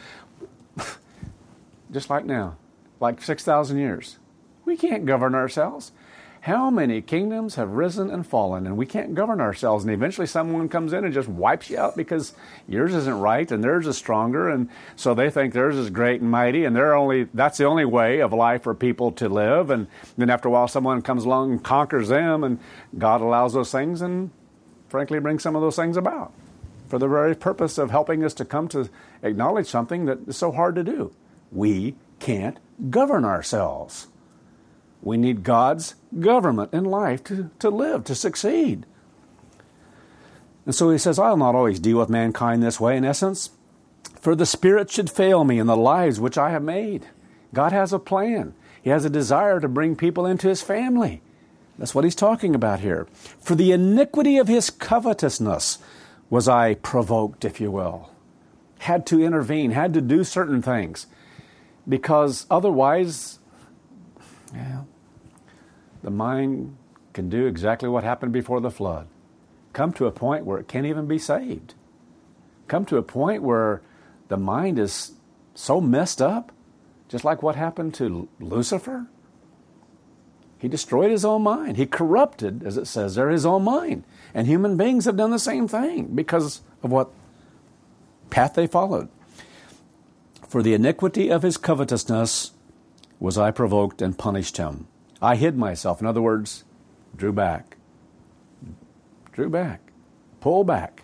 just like now, like six thousand years. We can't govern ourselves. How many kingdoms have risen and fallen, and we can't govern ourselves, and eventually someone comes in and just wipes you out because yours isn't right and theirs is stronger, and so they think theirs is great and mighty, and they're only that's the only way of life for people to live, and then after a while someone comes along and conquers them, and God allows those things and frankly brings some of those things about for the very purpose of helping us to come to acknowledge something that is so hard to do. We can't govern ourselves. We need God's government in life to, to live, to succeed. And so He says, I'll not always deal with mankind this way, in essence, for the Spirit should fail me in the lives which I have made. God has a plan. He has a desire to bring people into His family. That's what He's talking about here. For the iniquity of His covetousness was I provoked, if you will. Had to intervene, had to do certain things. Because otherwise, yeah, the mind can do exactly what happened before the flood. Come to a point where it can't even be saved. Come to a point where the mind is so messed up, just like what happened to Lucifer. He destroyed his own mind. He corrupted, as it says there, his own mind. And human beings have done the same thing because of what path they followed. For the iniquity of his covetousness was I provoked and punished him. I hid myself. In other words, drew back. Drew back. Pull back.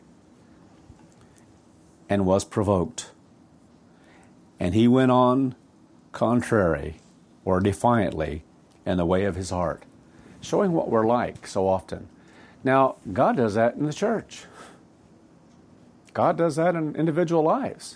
And was provoked. And he went on contrary or defiantly in the way of his heart. Showing what we're like so often. Now, God does that in the church. God does that in individual lives.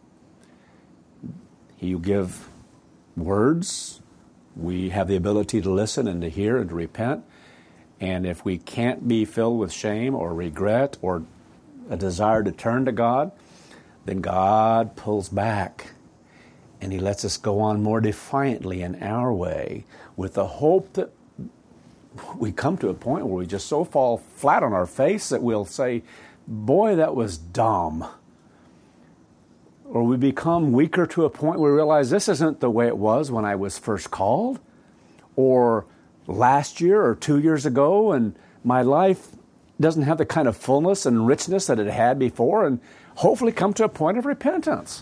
He'll give words. We have the ability to listen and to hear and to repent. And if we can't be filled with shame or regret or a desire to turn to God, then God pulls back and He lets us go on more defiantly in our way with the hope that we come to a point where we just so fall flat on our face that we'll say, boy, that was dumb. Or we become weaker to a point where we realize this isn't the way it was when I was first called, or last year or two years ago, and my life doesn't have the kind of fullness and richness that it had before, and hopefully come to a point of repentance.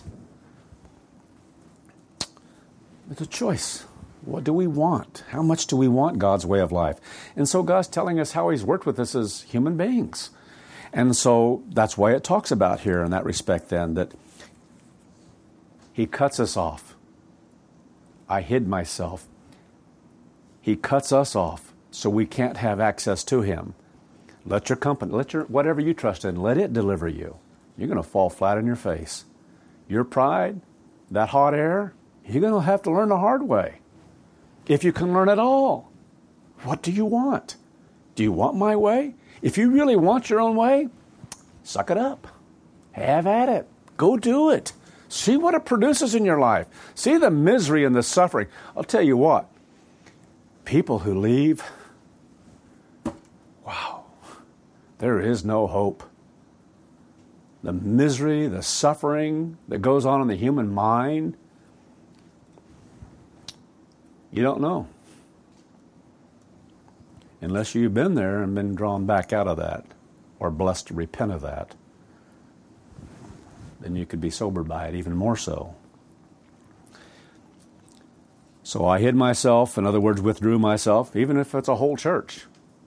It's a choice. What do we want? How much do we want God's way of life? And so God's telling us how He's worked with us as human beings. And so that's why it talks about here in that respect then, that He cuts us off. I hid myself. He cuts us off so we can't have access to Him. Let your company, let your whatever you trust in, let it deliver you. You're going to fall flat on your face. Your pride, that hot air, you're going to have to learn the hard way. If you can learn at all, what do you want? Do you want my way? If you really want your own way, suck it up. Have at it. Go do it. See what it produces in your life. See the misery and the suffering. I'll tell you what, people who leave, wow, there is no hope. The misery, the suffering that goes on in the human mind, you don't know. Unless you've been there and been drawn back out of that, or blessed to repent of that, then you could be sobered by it even more so. So I hid myself, in other words, withdrew myself, even if it's a whole church.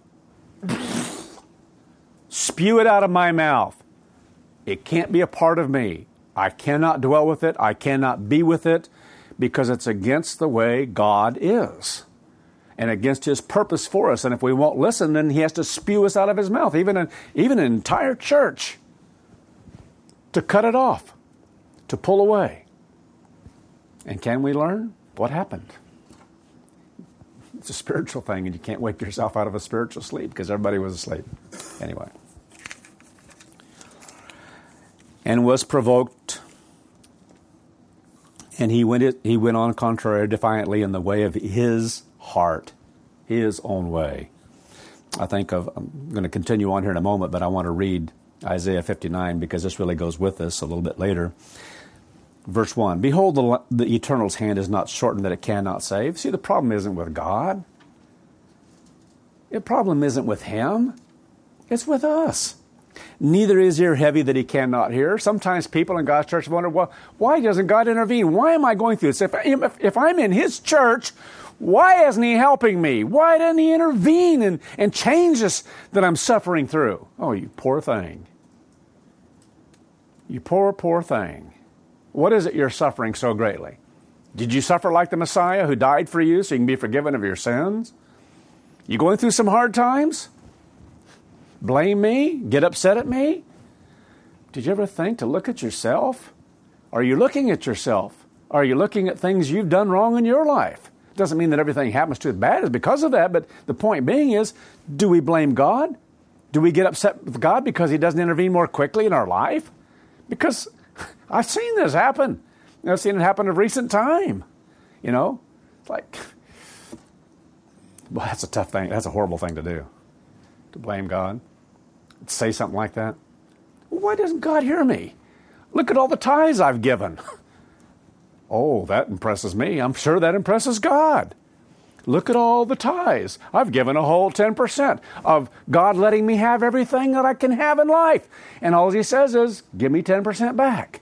Spew it out of my mouth. It can't be a part of me. I cannot dwell with it. I cannot be with it because it's against the way God is and against His purpose for us. And if we won't listen, then He has to spew us out of His mouth, even an, even an entire church, to cut it off, to pull away. And can we learn what happened? It's a spiritual thing, and you can't wake yourself out of a spiritual sleep because everybody was asleep. Anyway. And was provoked, and he went it, he went on contrary, defiantly in the way of his heart, his own way. I think of, I'm going to continue on here in a moment, but I want to read Isaiah fifty-nine because this really goes with this a little bit later. Verse one, behold, the, the Eternal's hand is not shortened that it cannot save. See, the problem isn't with God. The problem isn't with Him. It's with us. Neither is ear heavy that He cannot hear. Sometimes people in God's church wonder, well, why doesn't God intervene? Why am I going through this? If, if, if I'm in His church, why isn't He helping me? Why doesn't He intervene and, and change this that I'm suffering through? Oh, you poor thing. You poor, poor thing. What is it you're suffering so greatly? Did you suffer like the Messiah who died for you so you can be forgiven of your sins? You going through some hard times? Blame me? Get upset at me? Did you ever think to look at yourself? Are you looking at yourself? Are you looking at things you've done wrong in your life? Doesn't mean that everything happens to us bad is because of that, but the point being is, do we blame God? Do we get upset with God because He doesn't intervene more quickly in our life? Because I've seen this happen. I've seen it happen in recent time. You know, it's like, well, that's a tough thing. That's a horrible thing to do, to blame God, to say something like that. Well, why doesn't God hear me? Look at all the tithes I've given. Oh, that impresses me. I'm sure that impresses God. Look at all the tithes. I've given a whole ten percent of God letting me have everything that I can have in life. And all He says is, give me ten percent back.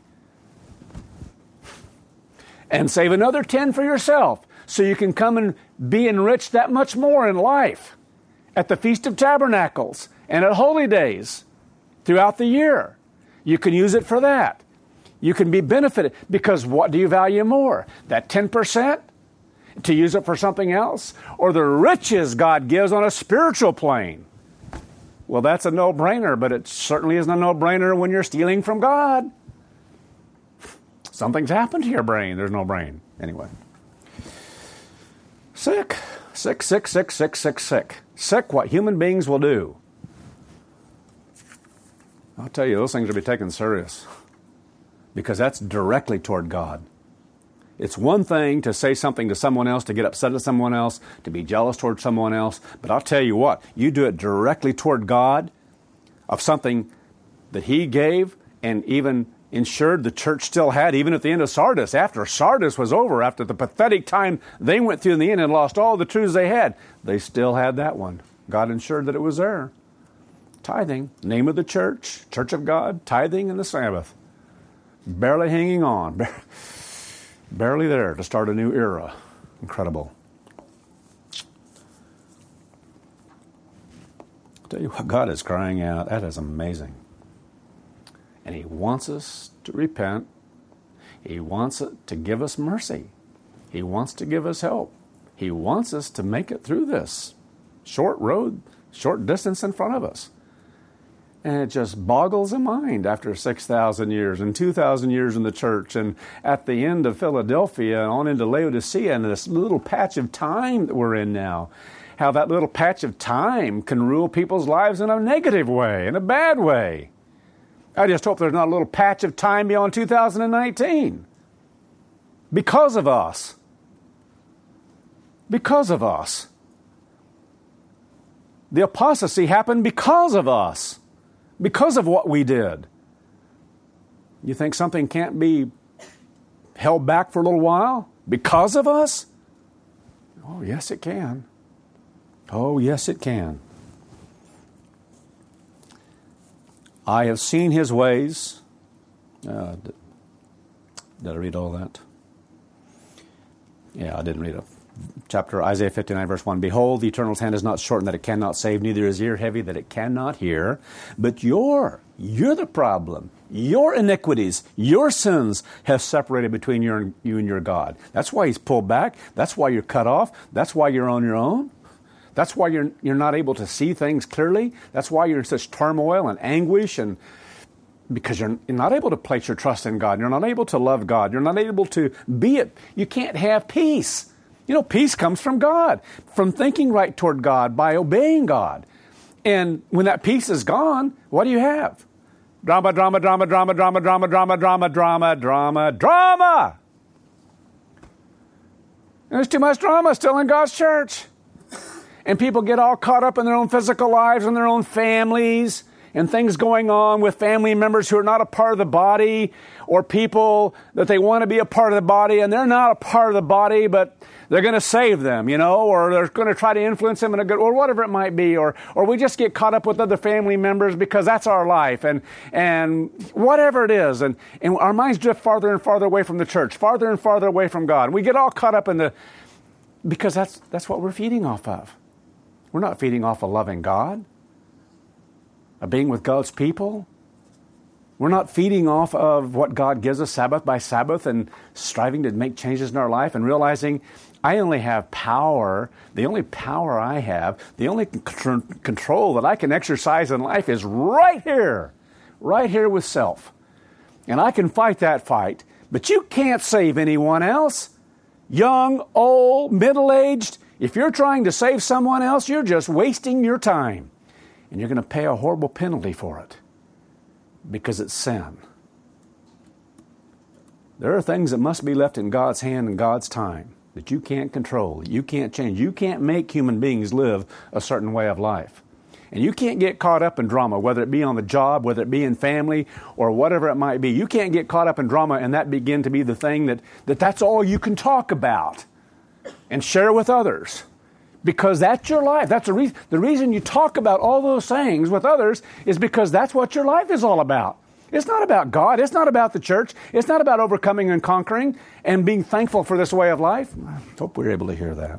And save another ten for yourself so you can come and be enriched that much more in life at the Feast of Tabernacles and at holy days throughout the year. You can use it for that. You can be benefited because what do you value more? That ten percent to use it for something else, or the riches God gives on a spiritual plane? Well, that's a no-brainer, but it certainly isn't a no-brainer when you're stealing from God. Something's happened to your brain. There's no brain. Anyway. Sick. Sick, sick, sick, sick, sick, sick. Sick, what human beings will do. I'll tell you, those things are to be taken serious. Because that's directly toward God. It's one thing to say something to someone else, to get upset at someone else, to be jealous toward someone else. But I'll tell you what, you do it directly toward God of something that He gave and even ensured the church still had, even at the end of Sardis. After Sardis was over, after the pathetic time they went through in the end and lost all the truths they had, they still had that one. God ensured that it was there. Tithing, name of the church, Church of God, tithing and the Sabbath. Barely hanging on. Barely there to start a new era. Incredible. I'll tell you what, God is crying out. That is amazing. And He wants us to repent. He wants it to give us mercy. He wants to give us help. He wants us to make it through this short road, short distance in front of us. And it just boggles the mind after six thousand years and two thousand years in the church and at the end of Philadelphia and on into Laodicea and this little patch of time that we're in now. How that little patch of time can rule people's lives in a negative way, in a bad way. I just hope there's not a little patch of time beyond two thousand nineteen. Because of us. Because of us. The apostasy happened because of us. Because of what we did. You think something can't be held back for a little while? Because of us? Oh, yes, it can. Oh, yes, it can. I have seen His ways. Uh, did, did I read all that? Yeah, I didn't read it. Chapter Isaiah fifty-nine, verse one. Behold, the Eternal's hand is not shortened that it cannot save, neither is ear heavy that it cannot hear. But you're, you're the problem. Your iniquities, your sins have separated between you and, you and your God. That's why He's pulled back. That's why you're cut off. That's why you're on your own. That's why you're, you're not able to see things clearly. That's why you're in such turmoil and anguish, and because you're, you're not able to place your trust in God. You're not able to love God. You're not able to be it. You can't have peace. You know, peace comes from God, from thinking right toward God, by obeying God. And when that peace is gone, what do you have? Drama, drama, drama, drama, drama, drama, drama, drama, drama, drama, drama. There's too much drama still in God's church. And people get all caught up in their own physical lives and their own families and things going on with family members who are not a part of the body, or people that they want to be a part of the body and they're not a part of the body, but they're going to save them, you know, or they're going to try to influence them in a good, or whatever it might be, or or we just get caught up with other family members because that's our life, and and whatever it is, and, and our minds drift farther and farther away from the church, farther and farther away from God. We get all caught up in the, because that's that's what we're feeding off of. We're not feeding off a loving God, of being with God's people. We're not feeding off of what God gives us Sabbath by Sabbath and striving to make changes in our life and realizing I only have power. The only power I have, the only c- control that I can exercise in life is right here, right here with self. And I can fight that fight, but you can't save anyone else. Young, old, middle-aged. If you're trying to save someone else, you're just wasting your time. And you're going to pay a horrible penalty for it. Because it's sin. There are things that must be left in God's hand and God's time that you can't control, that you can't change. You can't make human beings live a certain way of life. And you can't get caught up in drama, whether it be on the job, whether it be in family, or whatever it might be. You can't get caught up in drama and that begin to be the thing that, that that's all you can talk about and share with others. Because that's your life. That's the reason. The reason you talk about all those things with others is because that's what your life is all about. It's not about God. It's not about the church. It's not about overcoming and conquering and being thankful for this way of life. I hope we're able to hear that.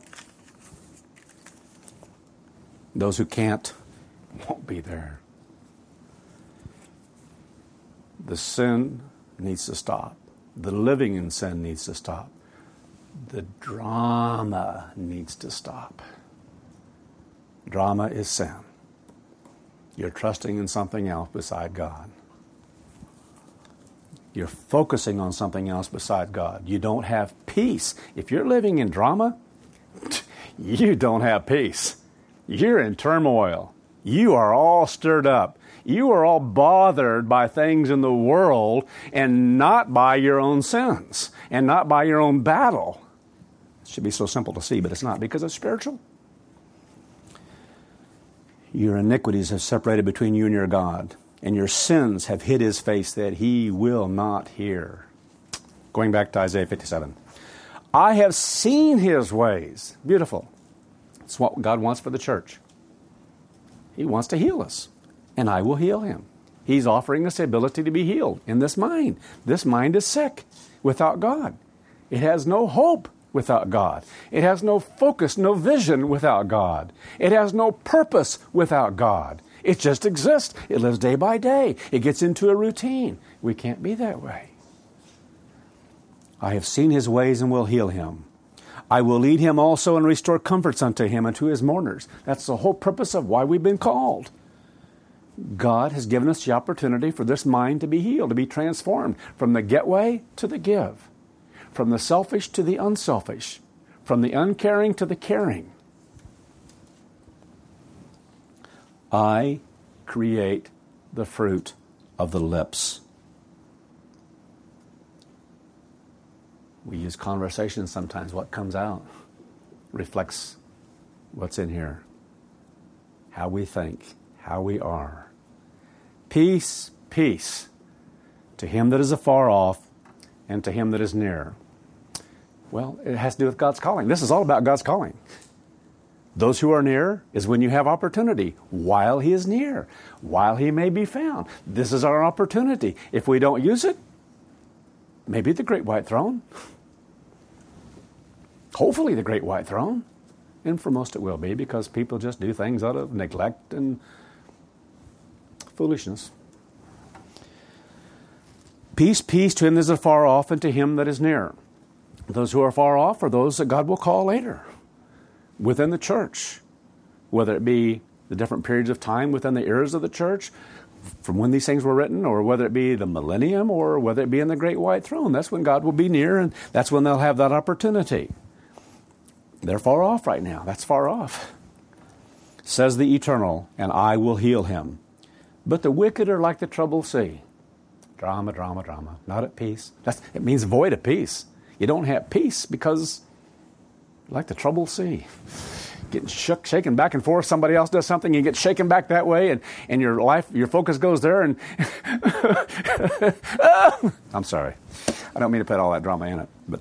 Those who can't won't be there. The sin needs to stop. The living in sin needs to stop. The drama needs to stop. Drama is sin. You're trusting in something else beside God. You're focusing on something else beside God. You don't have peace. If you're living in drama, you don't have peace. You're in turmoil. You are all stirred up. You are all bothered by things in the world and not by your own sins and not by your own battle. It should be so simple to see, but it's not because it's spiritual. Your iniquities have separated between you and your God, and your sins have hid His face that He will not hear. Going back to Isaiah fifty-seven. I have seen His ways. Beautiful. It's what God wants for the church. He wants to heal us, and I will heal him. He's offering us the ability to be healed in this mind. This mind is sick without God. It has no hope without God. It has no focus, no vision without God. It has no purpose without God. It just exists. It lives day by day. It gets into a routine. We can't be that way. I have seen His ways and will heal him. I will lead him also and restore comforts unto him and to his mourners. That's the whole purpose of why we've been called. God has given us the opportunity for this mind to be healed, to be transformed from the getaway to the give, from the selfish to the unselfish, from the uncaring to the caring. I create the fruit of the lips. We use conversation sometimes. What comes out reflects what's in here. How we think, how we are. Peace, peace, to him that is afar off and to him that is near. Well, it has to do with God's calling. This is all about God's calling. Those who are near is when you have opportunity, while He is near, while He may be found. This is our opportunity. If we don't use it, maybe the great white throne. Hopefully the great white throne. And for most it will be, because people just do things out of neglect and foolishness. Peace, peace to him that is afar off and to him that is near. Those who are far off are those that God will call later within the church, whether it be the different periods of time within the eras of the church, from when these things were written, or whether it be the millennium, or whether it be in the great white throne. That's when God will be near, and that's when they'll have that opportunity. They're far off right now. That's far off. Says the Eternal, and I will heal him. But the wicked are like the troubled sea. Drama, drama, drama. Not at peace. That's, it means void of peace. You don't have peace because like the troubled sea. Getting shook, shaken back and forth. Somebody else does something, you get shaken back that way, and, and your life, your focus goes there, and I'm sorry. I don't mean to put all that drama in it, but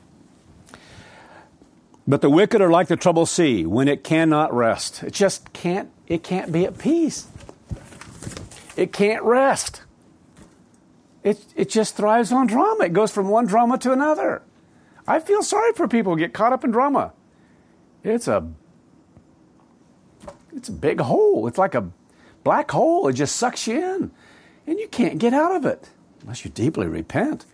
but the wicked are like the troubled sea when it cannot rest. It just can't, it can't be at peace. It can't rest. It it just thrives on drama. It goes from one drama to another. I feel sorry for people who get caught up in drama. It's a It's a big hole. It's like a black hole. It just sucks you in. And you can't get out of it unless you deeply repent.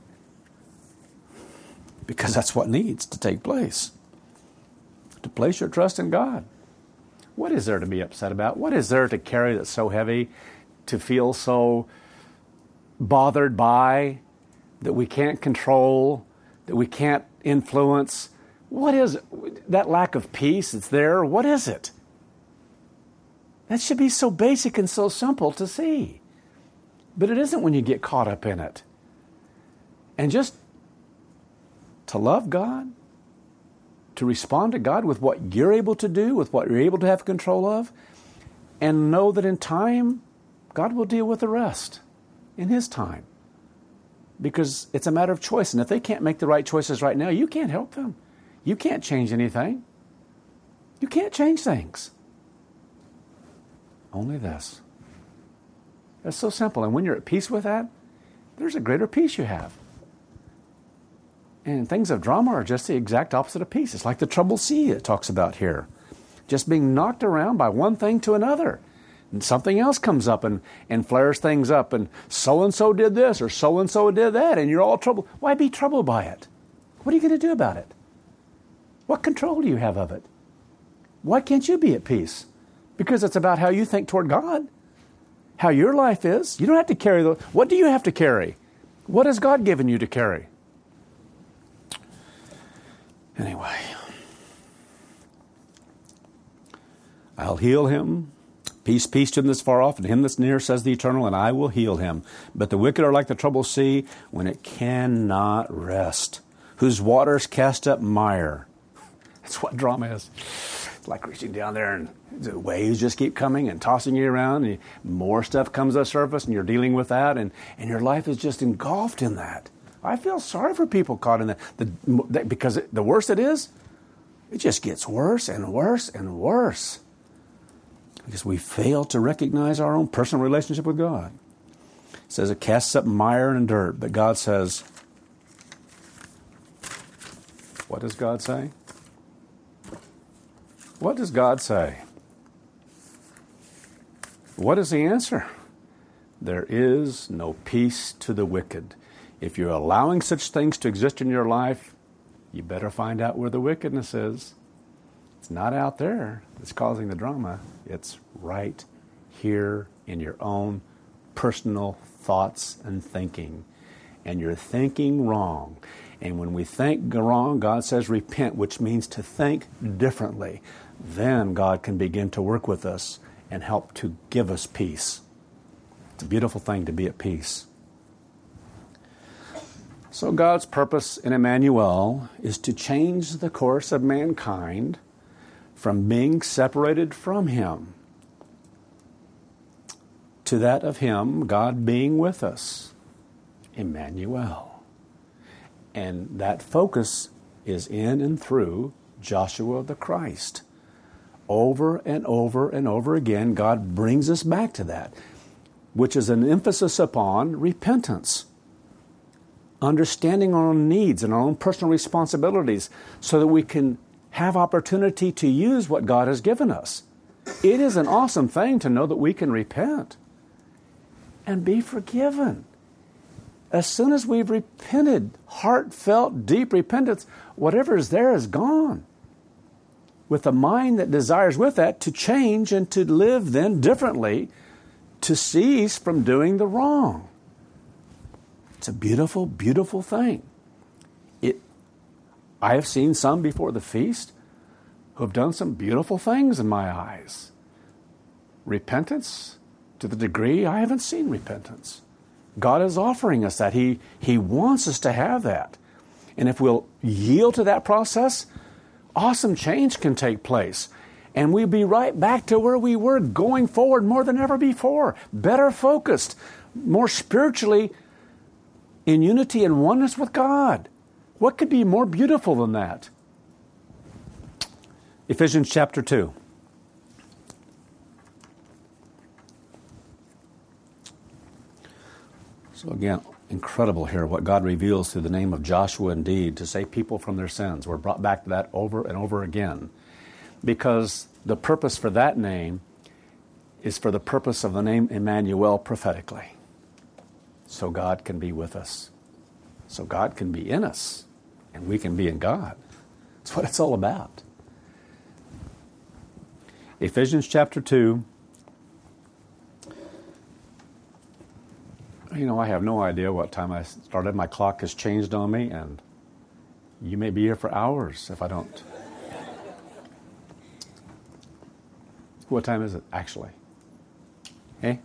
Because that's what needs to take place. To place your trust in God. What is there to be upset about? What is there to carry that's so heavy, to feel so bothered by, that we can't control, that we can't influence? What is it? That lack of peace that's there? What is it? That should be so basic and so simple to see. But it isn't when you get caught up in it. And just to love God, to respond to God with what you're able to do, with what you're able to have control of, and know that in time, God will deal with the rest in His time. Because it's a matter of choice. And if they can't make the right choices right now, you can't help them. You can't change anything. You can't change things. Only this. That's so simple. And when you're at peace with that, there's a greater peace you have. And things of drama are just the exact opposite of peace. It's like the troubled sea it talks about here. Just being knocked around by one thing to another. And something else comes up and, and flares things up. And so-and-so did this or so-and-so did that. And you're all troubled. Why be troubled by it? What are you going to do about it? What control do you have of it? Why can't you be at peace? Because it's about how you think toward God. how your life is. You don't have to carry the. What do you have to carry? What has God given you to carry? Anyway, I'll heal him. Peace, peace to him that's far off, and him that's near, says the Eternal, and I will heal him. But the wicked are like the troubled sea when it cannot rest, whose waters cast up mire. That's what drama is. It's like reaching down there and the waves just keep coming and tossing you around, and more stuff comes to the surface, and you're dealing with that, and, and your life is just engulfed in that. I feel sorry for people caught in that, the, that because it, the worse it is, it just gets worse and worse and worse. Because we fail to recognize our own personal relationship with God. It says it casts up mire and dirt, but God says, what does God say? What does God say? What is the answer? There is no peace to the wicked. If you're allowing such things to exist in your life, you better find out where the wickedness is. It's not out there that's causing the drama. It's right here in your own personal thoughts and thinking. And you're thinking wrong. And when we think wrong, God says repent, which means to think differently. Then God can begin to work with us and help to give us peace. It's a beautiful thing to be at peace. So God's purpose in Emmanuel is to change the course of mankind from being separated from Him to that of Him, God being with us, Emmanuel. And that focus is in and through Joshua the Christ. Over and over and over again, God brings us back to that, which is an emphasis upon repentance, understanding our own needs and our own personal responsibilities so that we can have opportunity to use what God has given us. It is an awesome thing to know that we can repent and be forgiven. As soon as we've repented, heartfelt, deep repentance, whatever is there is gone. With a mind that desires with that to change and to live then differently, to cease from doing the wrong. It's a beautiful, beautiful thing. It. I have seen some before the feast who have done some beautiful things in my eyes. Repentance, to the degree I haven't seen repentance. God is offering us that. He, he wants us to have that. And if we'll yield to that process, awesome change can take place. And we'll be right back to where we were, going forward more than ever before. Better focused, more spiritually in unity and oneness with God. What could be more beautiful than that? Ephesians chapter two. So again, incredible here what God reveals through the name of Joshua indeed to save people from their sins. We're brought back to that over and over again because the purpose for that name is for the purpose of the name Emmanuel prophetically. So God can be with us. So God can be in us and we can be in God. That's what it's all about. Ephesians chapter two. You know, I have no idea what time I started. My clock has changed on me, and you may be here for hours if I don't. What time is it, actually? Hey?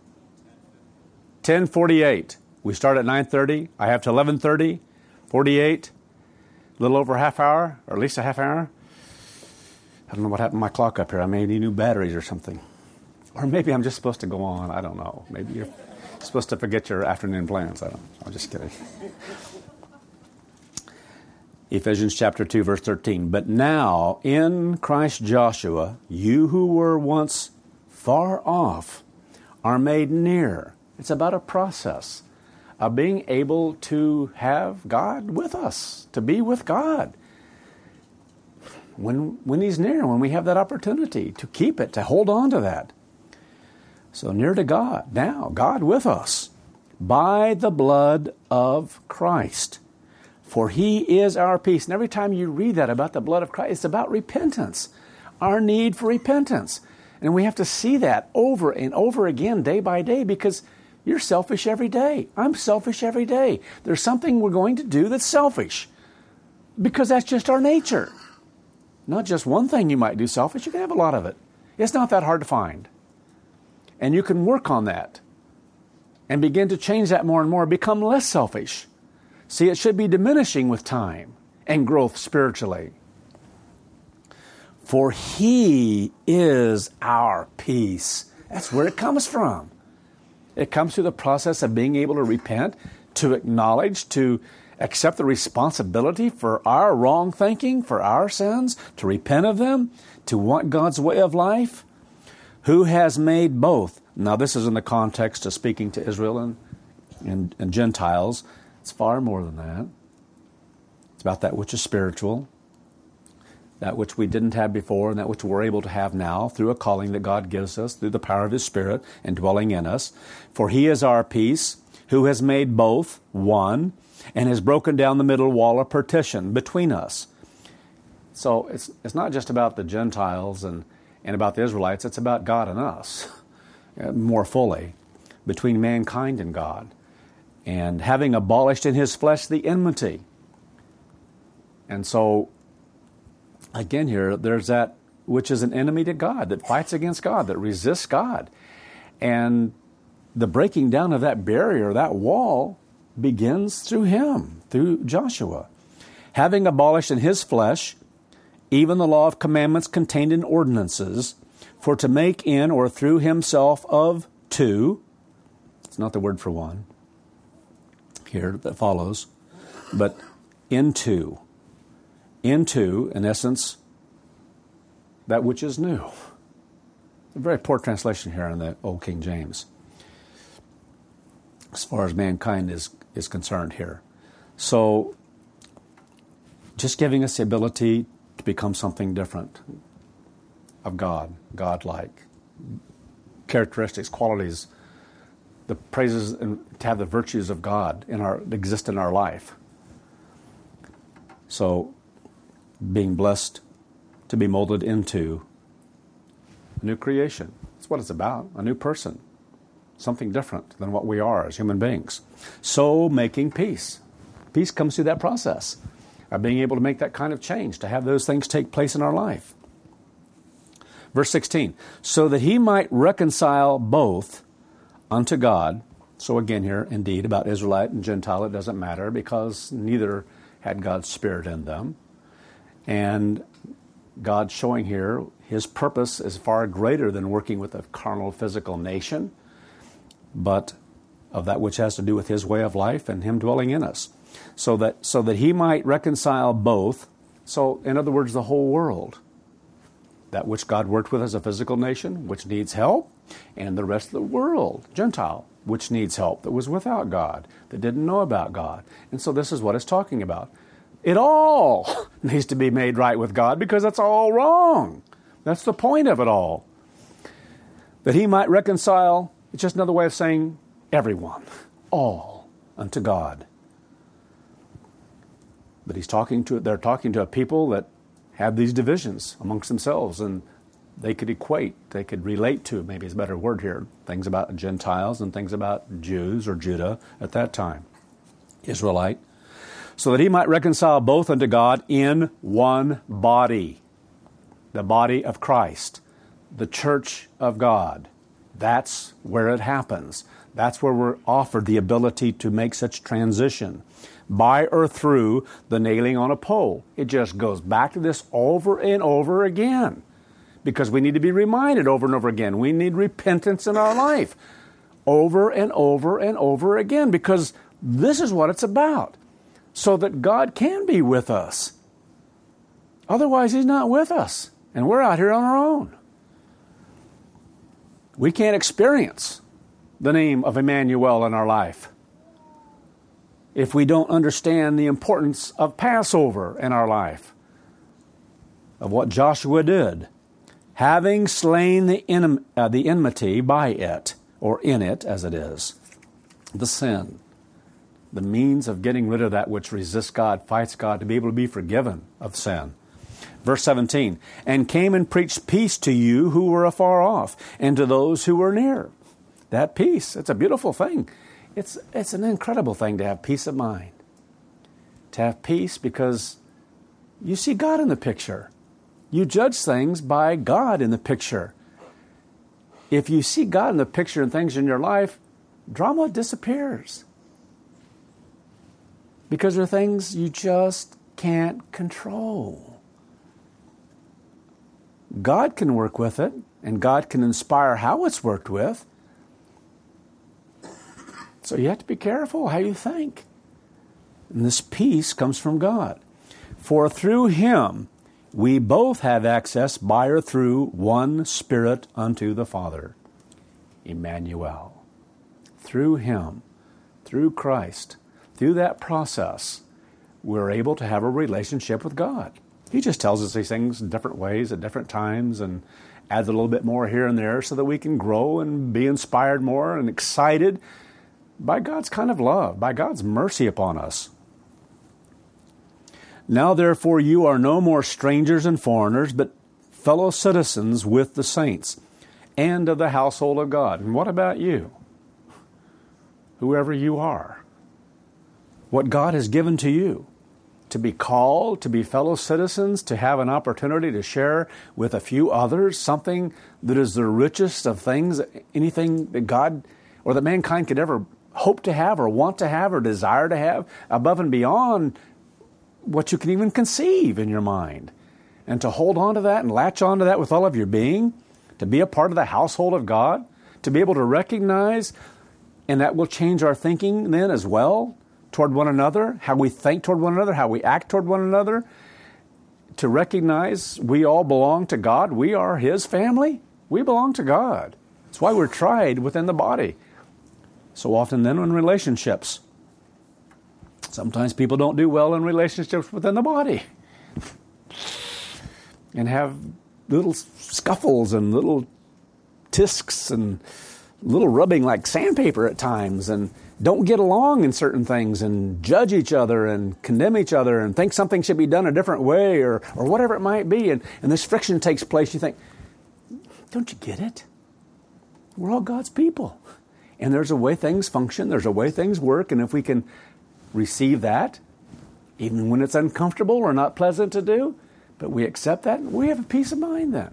ten forty-eight. We start at nine thirty. I have to eleven thirty, forty-eight, a little over a half hour, or at least a half hour. I don't know what happened to my clock up here. I may need new batteries or something. Or maybe I'm just supposed to go on. I don't know. Maybe you're supposed to forget your afternoon plans. I don't. I'm just kidding. Ephesians chapter two, verse thirteen. But now in Christ Joshua, you who were once far off are made near. It's about a process of being able to have God with us, to be with God. When, when He's near, when we have that opportunity to keep it, to hold on to that. So near to God, now, God with us, by the blood of Christ. For He is our peace. And every time you read that about the blood of Christ, it's about repentance, our need for repentance. And we have to see that over and over again, day by day, because you're selfish every day. I'm selfish every day. There's something we're going to do that's selfish, because that's just our nature. Not just one thing you might do selfish, you can have a lot of it. It's not that hard to find. And you can work on that and begin to change that more and more, become less selfish. See, it should be diminishing with time and growth spiritually. For He is our peace. That's where it comes from. It comes through the process of being able to repent, to acknowledge, to accept the responsibility for our wrong thinking, for our sins, to repent of them, to want God's way of life. Who has made both? Now, this is in the context of speaking to Israel and, and, and Gentiles. It's far more than that. It's about that which is spiritual, that which we didn't have before, and that which we're able to have now through a calling that God gives us, through the power of His Spirit and dwelling in us. For He is our peace, who has made both one, and has broken down the middle wall of partition between us. So it's it's not just about the Gentiles and, and about the Israelites, it's about God and us, more fully, between mankind and God. And having abolished in His flesh the enmity. And so, again here, there's that which is an enemy to God, that fights against God, that resists God. And the breaking down of that barrier, that wall, begins through Him, through Joshua. Having abolished in His flesh even the law of commandments contained in ordinances, for to make in or through Himself of two, it's not the word for one here that follows, but into, into, in essence, that which is new. A very poor translation here in the Old King James, as far as mankind is, is concerned here. So, just giving us the ability to become something different of God, God-like, characteristics, qualities, the praises, and to have the virtues of God in our exist in our life. So, being blessed to be molded into a new creation. That's what it's about, a new person. Something different than what we are as human beings. So making peace. Peace comes through that process of being able to make that kind of change, to have those things take place in our life. Verse sixteen, so that He might reconcile both unto God. So again here, indeed, about Israelite and Gentile, it doesn't matter because neither had God's Spirit in them. And God's showing here His purpose is far greater than working with a carnal, physical nation, but of that which has to do with His way of life and Him dwelling in us. So that so that He might reconcile both, so in other words, the whole world. That which God worked with as a physical nation, which needs help, and the rest of the world, Gentile, which needs help, that was without God, that didn't know about God. And so this is what it's talking about. It all needs to be made right with God because it's all wrong. That's the point of it all. That He might reconcile, it's just another way of saying everyone, all unto God. But he's talking to, they're talking to a people that have these divisions amongst themselves, and they could equate, they could relate to, maybe is a better word here, things about Gentiles and things about Jews or Judah at that time, Israelite, so that He might reconcile both unto God in one body, the body of Christ, the church of God. That's where it happens. That's where we're offered the ability to make such transition, by or through the nailing on a pole. It just goes back to this over and over again, because we need to be reminded over and over again. We need repentance in our life over and over and over again, because this is what it's about, so that God can be with us. Otherwise, He's not with us, and we're out here on our own. We can't experience the name of Emmanuel in our life if we don't understand the importance of Passover in our life, of what Joshua did, having slain the, en- uh, the enmity by it, or in it as it is, the sin, the means of getting rid of that which resists God, fights God, to be able to be forgiven of sin. Verse seventeen, and came and preached peace to you who were afar off, and to those who were near. That peace, it's a beautiful thing. It's, it's an incredible thing to have peace of mind. To have peace because you see God in the picture. You judge things by God in the picture. If you see God in the picture and things in your life, drama disappears. Because there are things you just can't control. God can work with it, and God can inspire how it's worked with. So you have to be careful how you think. And this peace comes from God. For through Him we both have access by or through one Spirit unto the Father. Emmanuel. Through Him, through Christ, through that process, we're able to have a relationship with God. He just tells us these things in different ways at different times and adds a little bit more here and there so that we can grow and be inspired more and excited by God's kind of love, by God's mercy upon us. Now therefore you are no more strangers and foreigners, but fellow citizens with the saints and of the household of God. And what about you? Whoever you are. What God has given to you. To be called, to be fellow citizens, to have an opportunity to share with a few others something that is the richest of things, anything that God or that mankind could ever hope to have or want to have or desire to have, above and beyond what you can even conceive in your mind. And to hold on to that and latch on to that with all of your being, to be a part of the household of God, to be able to recognize, and that will change our thinking then as well, toward one another, how we think toward one another, how we act toward one another, to recognize we all belong to God. We are His family. We belong to God. That's why we're tried within the body. So often then in relationships. Sometimes people don't do well in relationships within the body. And have little scuffles and little tisks and little rubbing like sandpaper at times, and don't get along in certain things and judge each other and condemn each other and think something should be done a different way or, or whatever it might be. And, and this friction takes place. You think, don't you get it? We're all God's people. And there's a way things function. There's a way things work. And if we can receive that, even when it's uncomfortable or not pleasant to do, but we accept that, we have a peace of mind then.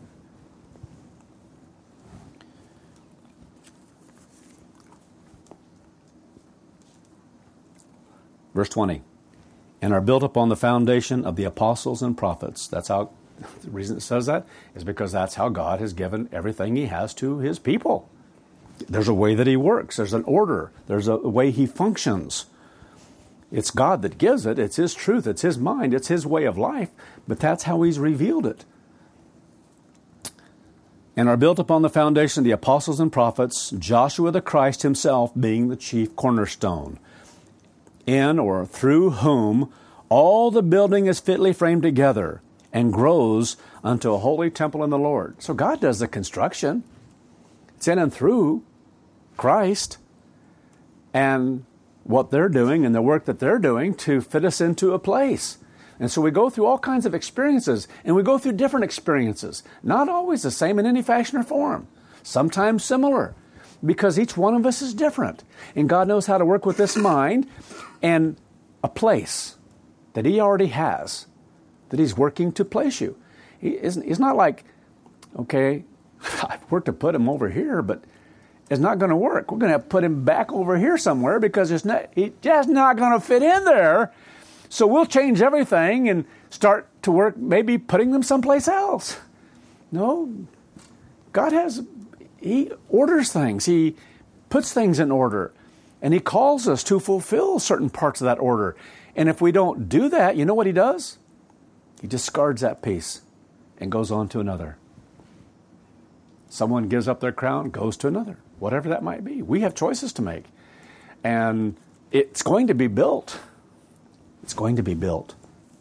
Verse twenty, and are built upon the foundation of the apostles and prophets. That's how, the reason it says that is because that's how God has given everything He has to His people. There's a way that He works. There's an order. There's a way He functions. It's God that gives it. It's His truth. It's His mind. It's His way of life. But that's how He's revealed it. And are built upon the foundation of the apostles and prophets, Joshua the Christ Himself being the chief cornerstone, in or through whom all the building is fitly framed together and grows unto a holy temple in the Lord. So God does the construction. It's in and through Christ and what they're doing and the work that they're doing to fit us into a place. And so we go through all kinds of experiences, and we go through different experiences, not always the same in any fashion or form, sometimes similar, because each one of us is different. And God knows how to work with this mind and a place that He already has, that He's working to place you. He isn't, He's not like, okay, I've worked to put Him over here, but it's not going to work. We're going to have to put Him back over here somewhere because it's not, He's just not going to fit in there. So we'll change everything and start to work maybe putting them someplace else. No, God has, He orders things. He puts things in order. And He calls us to fulfill certain parts of that order. And if we don't do that, you know what He does? He discards that piece and goes on to another. Someone gives up their crown, goes to another, whatever that might be. We have choices to make. And it's going to be built. It's going to be built.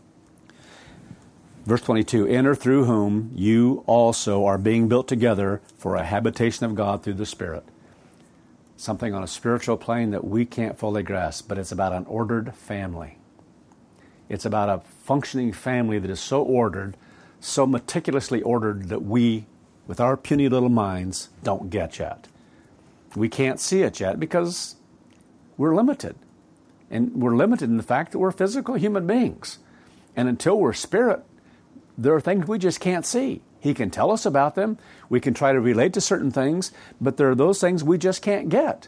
Verse twenty-two, enter through whom you also are being built together for a habitation of God through the Spirit. Something on a spiritual plane that we can't fully grasp, but it's about an ordered family. It's about a functioning family that is so ordered, so meticulously ordered that we, with our puny little minds, don't get yet. We can't see it yet because we're limited. And we're limited in the fact that we're physical human beings. And until we're spirit, there are things we just can't see. He can tell us about them. We can try to relate to certain things, but there are those things we just can't get.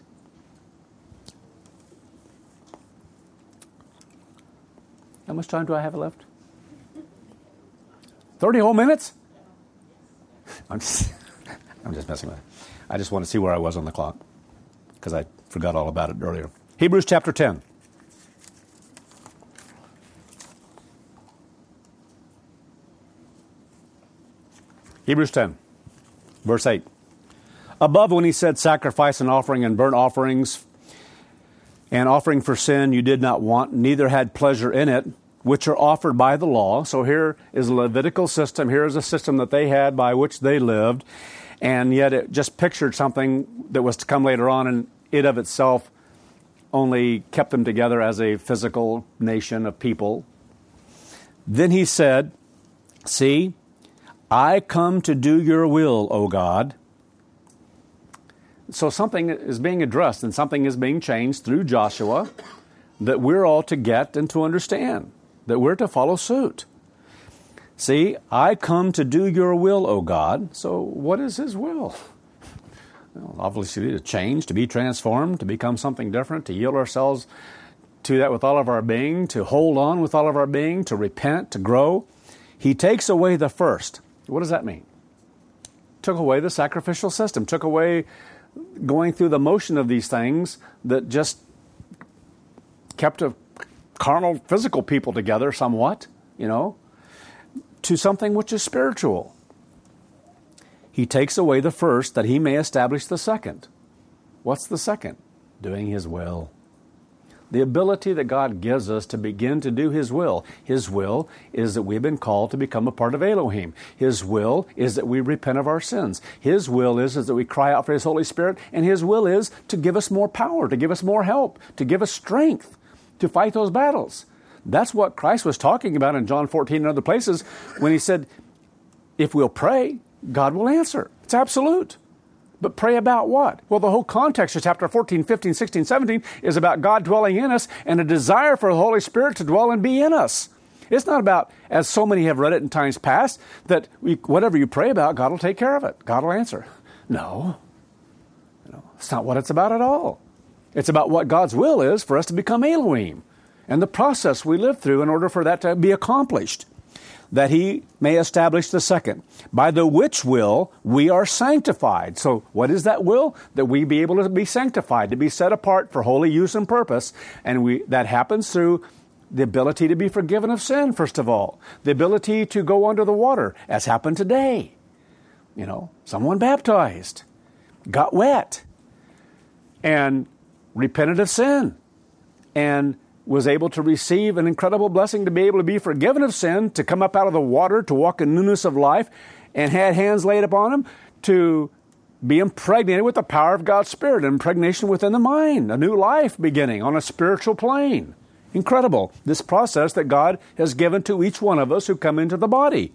How much time do I have left? thirty whole minutes? I'm just, I'm just messing with it. I just want to see where I was on the clock because I forgot all about it earlier. Hebrews chapter ten. Hebrews ten, verse eight. Above, when he said sacrifice and offering and burnt offerings and offering for sin you did not want, neither had pleasure in it, which are offered by the law. So here is a Levitical system. Here is a system that they had by which they lived. And yet it just pictured something that was to come later on, and it of itself only kept them together as a physical nation of people. Then he said, see, I come to do your will, O God. So something is being addressed and something is being changed through Joshua that we're all to get and to understand, that we're to follow suit. See, I come to do your will, O God. So what is his will? Well, obviously to change, to be transformed, to become something different, to yield ourselves to that with all of our being, to hold on with all of our being, to repent, to grow. He takes away the first. What does that mean? Took away the sacrificial system, took away going through the motion of these things that just kept a carnal, physical people together somewhat, you know, to something which is spiritual. He takes away the first that he may establish the second. What's the second? Doing his will. The ability that God gives us to begin to do his will. His will is that we've been called to become a part of Elohim. His will is that we repent of our sins. His will is, is that we cry out for his Holy Spirit. And his will is to give us more power, to give us more help, to give us strength to fight those battles. That's what Christ was talking about in John fourteen and other places when he said, if we'll pray, God will answer. It's absolute. But pray about what? Well, the whole context of chapter fourteen, fifteen, sixteen, seventeen is about God dwelling in us and a desire for the Holy Spirit to dwell and be in us. It's not about, as so many have read it in times past, that we, whatever you pray about, God will take care of it. God will answer. No. No, it's not what it's about at all. It's about what God's will is for us to become Elohim and the process we live through in order for that to be accomplished. That he may establish the second, by the which will we are sanctified. So what is that will? That we be able to be sanctified, to be set apart for holy use and purpose. And we that happens through the ability to be forgiven of sin, first of all. The ability to go under the water, as happened today. You know, someone baptized, got wet, and repented of sin, and was able to receive an incredible blessing to be able to be forgiven of sin, to come up out of the water, to walk in newness of life, and had hands laid upon him to be impregnated with the power of God's Spirit, impregnation within the mind, a new life beginning on a spiritual plane. Incredible, this process that God has given to each one of us who come into the body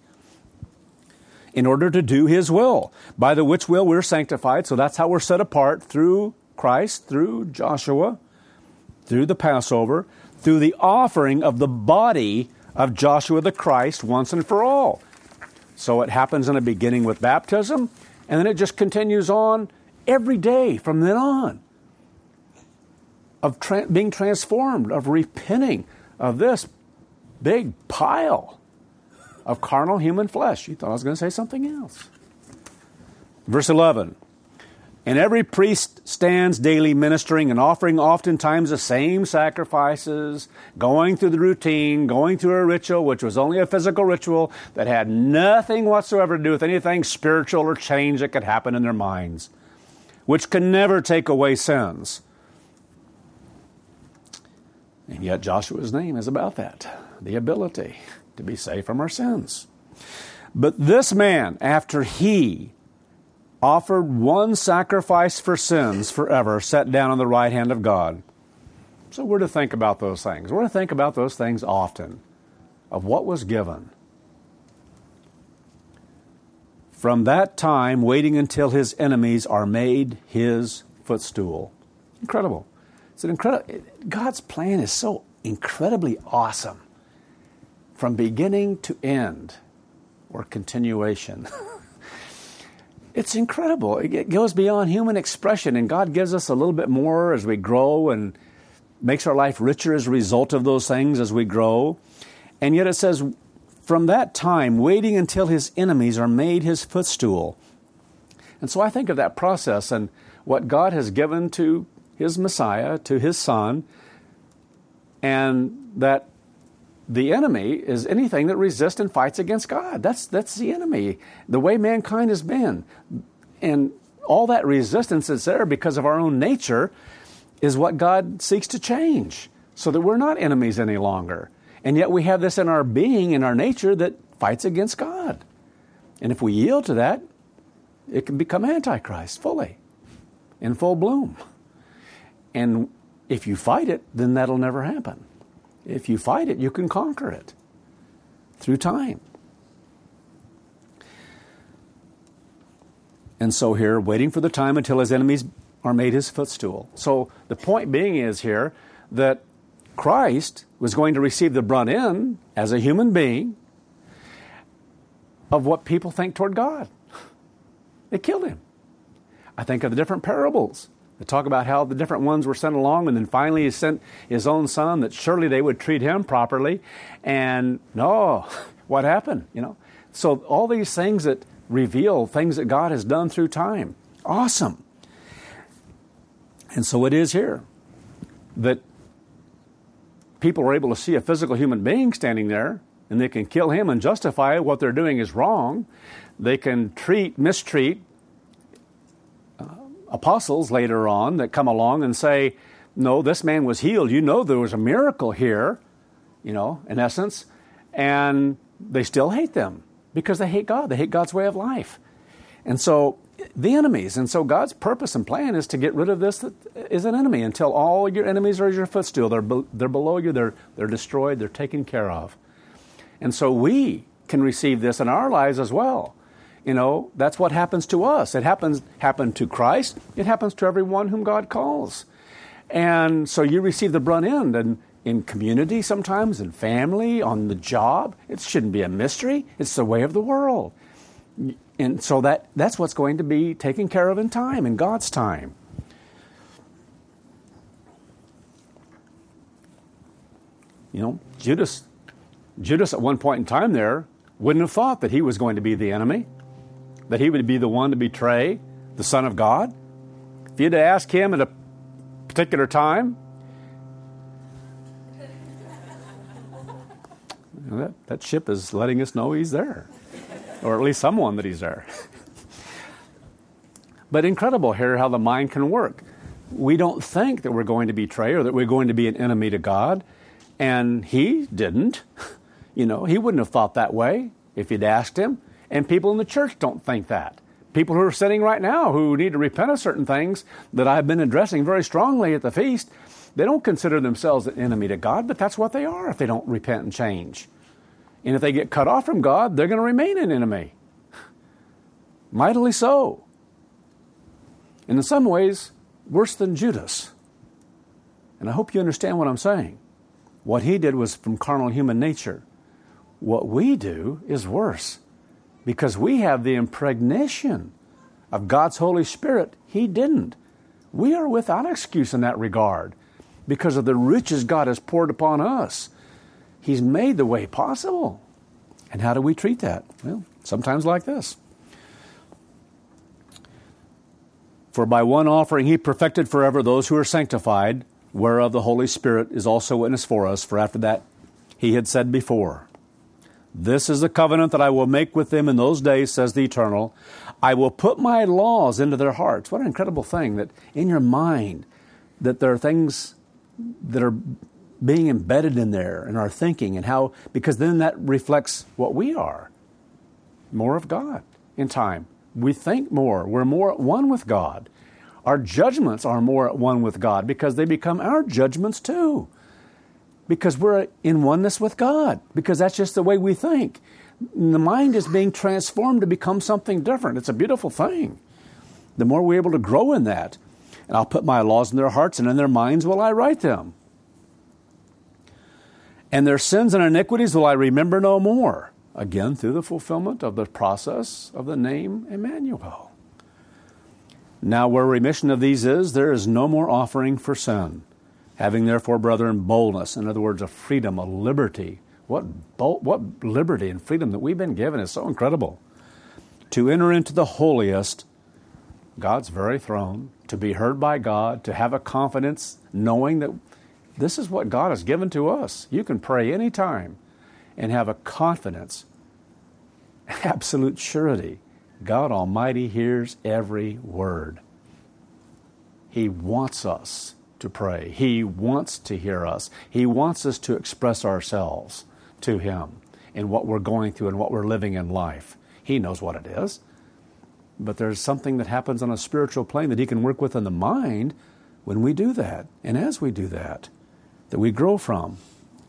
in order to do his will, by the which will we're sanctified. So that's how we're set apart through Christ, through Joshua, through the Passover, through the offering of the body of Joshua the Christ once and for all. So it happens in the beginning with baptism, and then it just continues on every day from then on, of tra- being transformed, of repenting of this big pile of carnal human flesh. You thought I was going to say something else. Verse eleven. And every priest stands daily ministering and offering oftentimes the same sacrifices, going through the routine, going through a ritual, which was only a physical ritual that had nothing whatsoever to do with anything spiritual or change that could happen in their minds, which can never take away sins. And yet Joshua's name is about that, the ability to be saved from our sins. But this man, after he offered one sacrifice for sins forever, sat down on the right hand of God. So we're to think about those things. We're to think about those things often. of what was given. From that time, waiting until his enemies are made his footstool. Incredible. It's an incredible. God's plan is so incredibly awesome. From beginning to end, or continuation. It's incredible. It goes beyond human expression, and God gives us a little bit more as we grow and makes our life richer as a result of those things as we grow. And yet it says, from that time, waiting until his enemies are made his footstool. And so I think of that process and what God has given to his Messiah, to his Son, and that the enemy is anything that resists and fights against God. That's that's the enemy, the way mankind has been. And all that resistance that's there because of our own nature is what God seeks to change so that we're not enemies any longer. And yet we have this in our being, in our nature, that fights against God. And if we yield to that, it can become Antichrist fully, in full bloom. And if you fight it, then that'll never happen. If you fight it, you can conquer it through time. And so here, waiting for the time until his enemies are made his footstool. So the point being is here that Christ was going to receive the brunt end as a human being of what people think toward God. They killed him. I think of the different parables. They talk about how the different ones were sent along, and then finally he sent his own son, that surely they would treat him properly. And no, what happened? You know, so all these things that reveal things that God has done through time. Awesome. And so it is here that people are able to see a physical human being standing there, and they can kill him and justify what they're doing is wrong. They can treat, mistreat apostles later on that come along and say, no, this man was healed. You know there was a miracle here, you know, in essence. And they still hate them because they hate God. They hate God's way of life. And so the enemies. And so God's purpose and plan is to get rid of this that is an enemy until all your enemies are your footstool. They're, be, they're below you. They're, they're destroyed. They're taken care of. And so we can receive this in our lives as well. You know, that's what happens to us. It happens happened to Christ. It happens to everyone whom God calls. And so you receive the brunt end. And in community sometimes, in family, on the job, it shouldn't be a mystery. It's the way of the world. And so that, that's what's going to be taken care of in time, in God's time. You know, Judas, Judas at one point in time there wouldn't have thought that he was going to be the enemy, that he would be the one to betray the Son of God. If you'd asked him at a particular time, you know, that, that ship is letting us know he's there, or at least someone that he's there. But incredible here how the mind can work. We don't think that we're going to betray or that we're going to be an enemy to God, and he didn't. You know, he wouldn't have thought that way if you'd asked him. And people in the church don't think that. People who are sitting right now who need to repent of certain things that I've been addressing very strongly at the feast, they don't consider themselves an enemy to God, but that's what they are if they don't repent and change. And if they get cut off from God, they're going to remain an enemy. Mightily so. And in some ways, worse than Judas. And I hope you understand what I'm saying. What he did was from carnal human nature. What we do is worse. Because we have the impregnation of God's Holy Spirit. He didn't. We are without excuse in that regard because of the riches God has poured upon us. He's made the way possible. And how do we treat that? Well, sometimes like this. For by one offering he perfected forever those who are sanctified, whereof the Holy Spirit is also witness for us. For after that he had said before, this is the covenant that I will make with them in those days, says the Eternal. I will put my laws into their hearts. What an incredible thing that in your mind, that there are things that are being embedded in there in our thinking, and how, because then that reflects what we are. More of God in time. We think more. We're more at one with God. Our judgments are more at one with God because they become our judgments too. because we're in oneness with God, because that's just the way we think. The mind is being transformed to become something different. It's a beautiful thing. The more we're able to grow in that, and I'll put my laws in their hearts, and in their minds will I write them. And their sins and iniquities will I remember no more. Again, through the fulfillment of the process of the name Emmanuel. Now, where remission of these is, there is no more offering for sin. Having therefore, brethren, boldness, in other words, a freedom, a liberty. What bold, what liberty and freedom that we've been given is so incredible. To enter into the holiest, God's very throne, to be heard by God, to have a confidence knowing that this is what God has given to us. You can pray anytime and have a confidence, absolute surety. God Almighty hears every word. He wants us to pray. He wants to hear us. He wants us to express ourselves to Him in what we're going through and what we're living in life. He knows what it is. But there's something that happens on a spiritual plane that He can work with in the mind when we do that. And as we do that, that we grow from.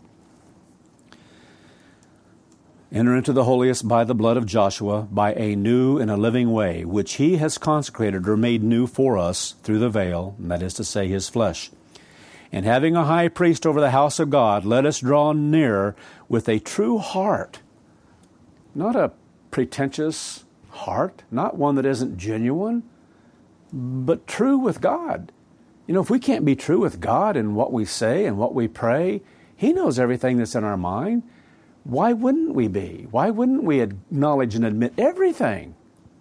Enter into the holiest by the blood of Joshua, by a new and a living way, which He has consecrated or made new for us through the veil, and that is to say, His flesh. And having a high priest over the house of God, let us draw near with a true heart. Not a pretentious heart, not one that isn't genuine, but true with God. You know, if we can't be true with God in what we say and what we pray, He knows everything that's in our mind. Why wouldn't we be? Why wouldn't we acknowledge and admit everything?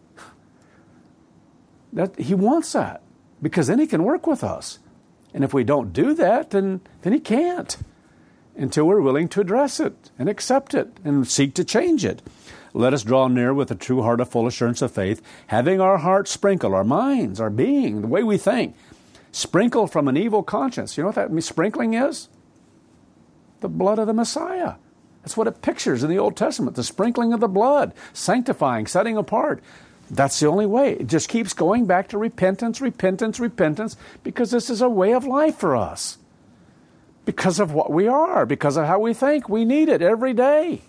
That He wants that, because then He can work with us. And if we don't do that, then, then He can't, until we're willing to address it and accept it and seek to change it. Let us draw near with a true heart of full assurance of faith, having our hearts sprinkled, our minds, our being, the way we think, sprinkled from an evil conscience. You know what that sprinkling is? The blood of the Messiah. That's what it pictures in the Old Testament, the sprinkling of the blood, sanctifying, setting apart. That's the only way. It just keeps going back to repentance, repentance, repentance, because this is a way of life for us. Because of what we are, because of how we think. We need it every day.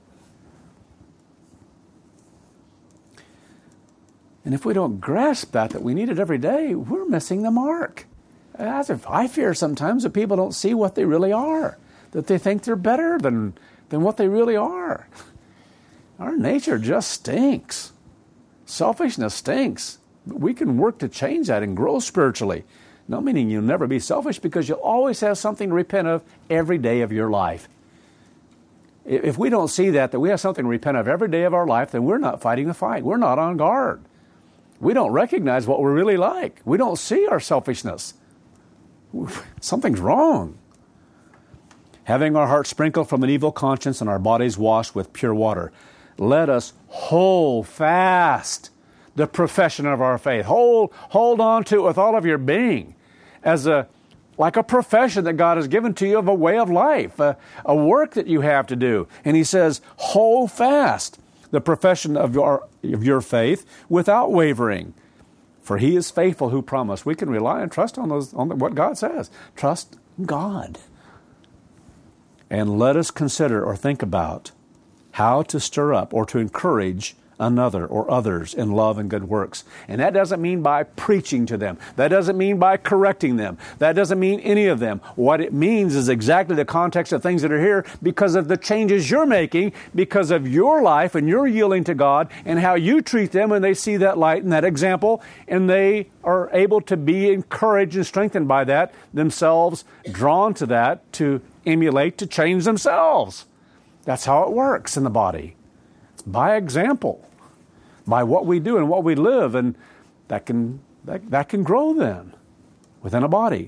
And if we don't grasp that, that we need it every day, we're missing the mark. As if I fear sometimes that people don't see what they really are, that they think they're better than, than what they really are. Our nature just stinks. Selfishness stinks. But we can work to change that and grow spiritually. No meaning you'll never be selfish, because you'll always have something to repent of every day of your life. If we don't see that, that we have something to repent of every day of our life, then we're not fighting the fight. We're not on guard. We don't recognize what we're really like. We don't see our selfishness. Something's wrong. Having our hearts sprinkled from an evil conscience and our bodies washed with pure water, let us hold fast the profession of our faith. Hold, hold on to it with all of your being, as a like a profession that God has given to you of a way of life, a, a work that you have to do. And He says, hold fast the profession of your, of your faith without wavering. For He is faithful who promised. We can rely and trust on those on what God says. Trust God. And let us consider or think about how to stir up or to encourage another or others in love and good works. And that doesn't mean by preaching to them. That doesn't mean by correcting them. That doesn't mean any of them. What it means is exactly the context of things that are here, because of the changes you're making, because of your life and your yielding to God, and how you treat them when they see that light and that example, and they are able to be encouraged and strengthened by that, themselves drawn to that, to emulate, to change themselves. That's how it works in the body. It's by example, by what we do and what we live, and that can that, that can grow then within a body.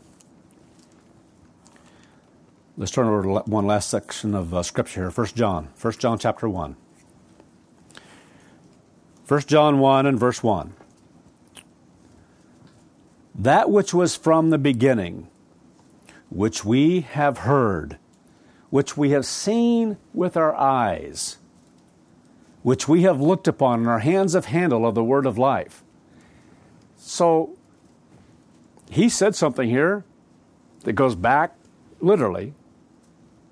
Let's turn over to one last section of uh, Scripture here, First John. First John chapter one. First John one and verse one. That which was from the beginning, which we have heard, which we have seen with our eyes, which we have looked upon, and our hands have handled of the word of life. So, he said something here that goes back, literally,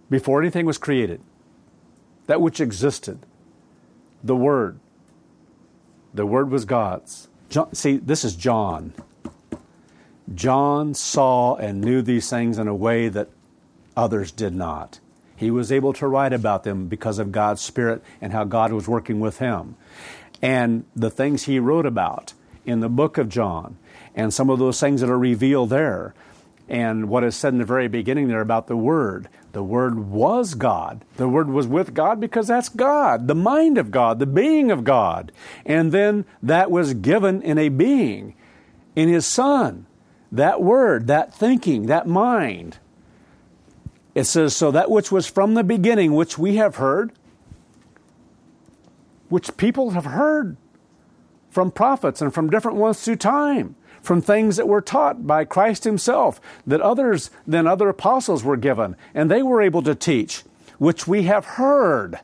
before anything was created, that which existed, the Word. The Word was God's. John, see, this is John. John saw and knew these things in a way that others did not. He was able to write about them because of God's Spirit and how God was working with him. And the things he wrote about in the book of John, and some of those things that are revealed there, and what is said in the very beginning there about the Word. The Word was God. The Word was with God because that's God, the mind of God, the being of God. And then that was given in a being, in His Son. That Word, that thinking, that mind. It says, so that which was from the beginning, which we have heard, which people have heard from prophets and from different ones through time, from things that were taught by Christ Himself, that others than other apostles were given, and they were able to teach, which we have heard,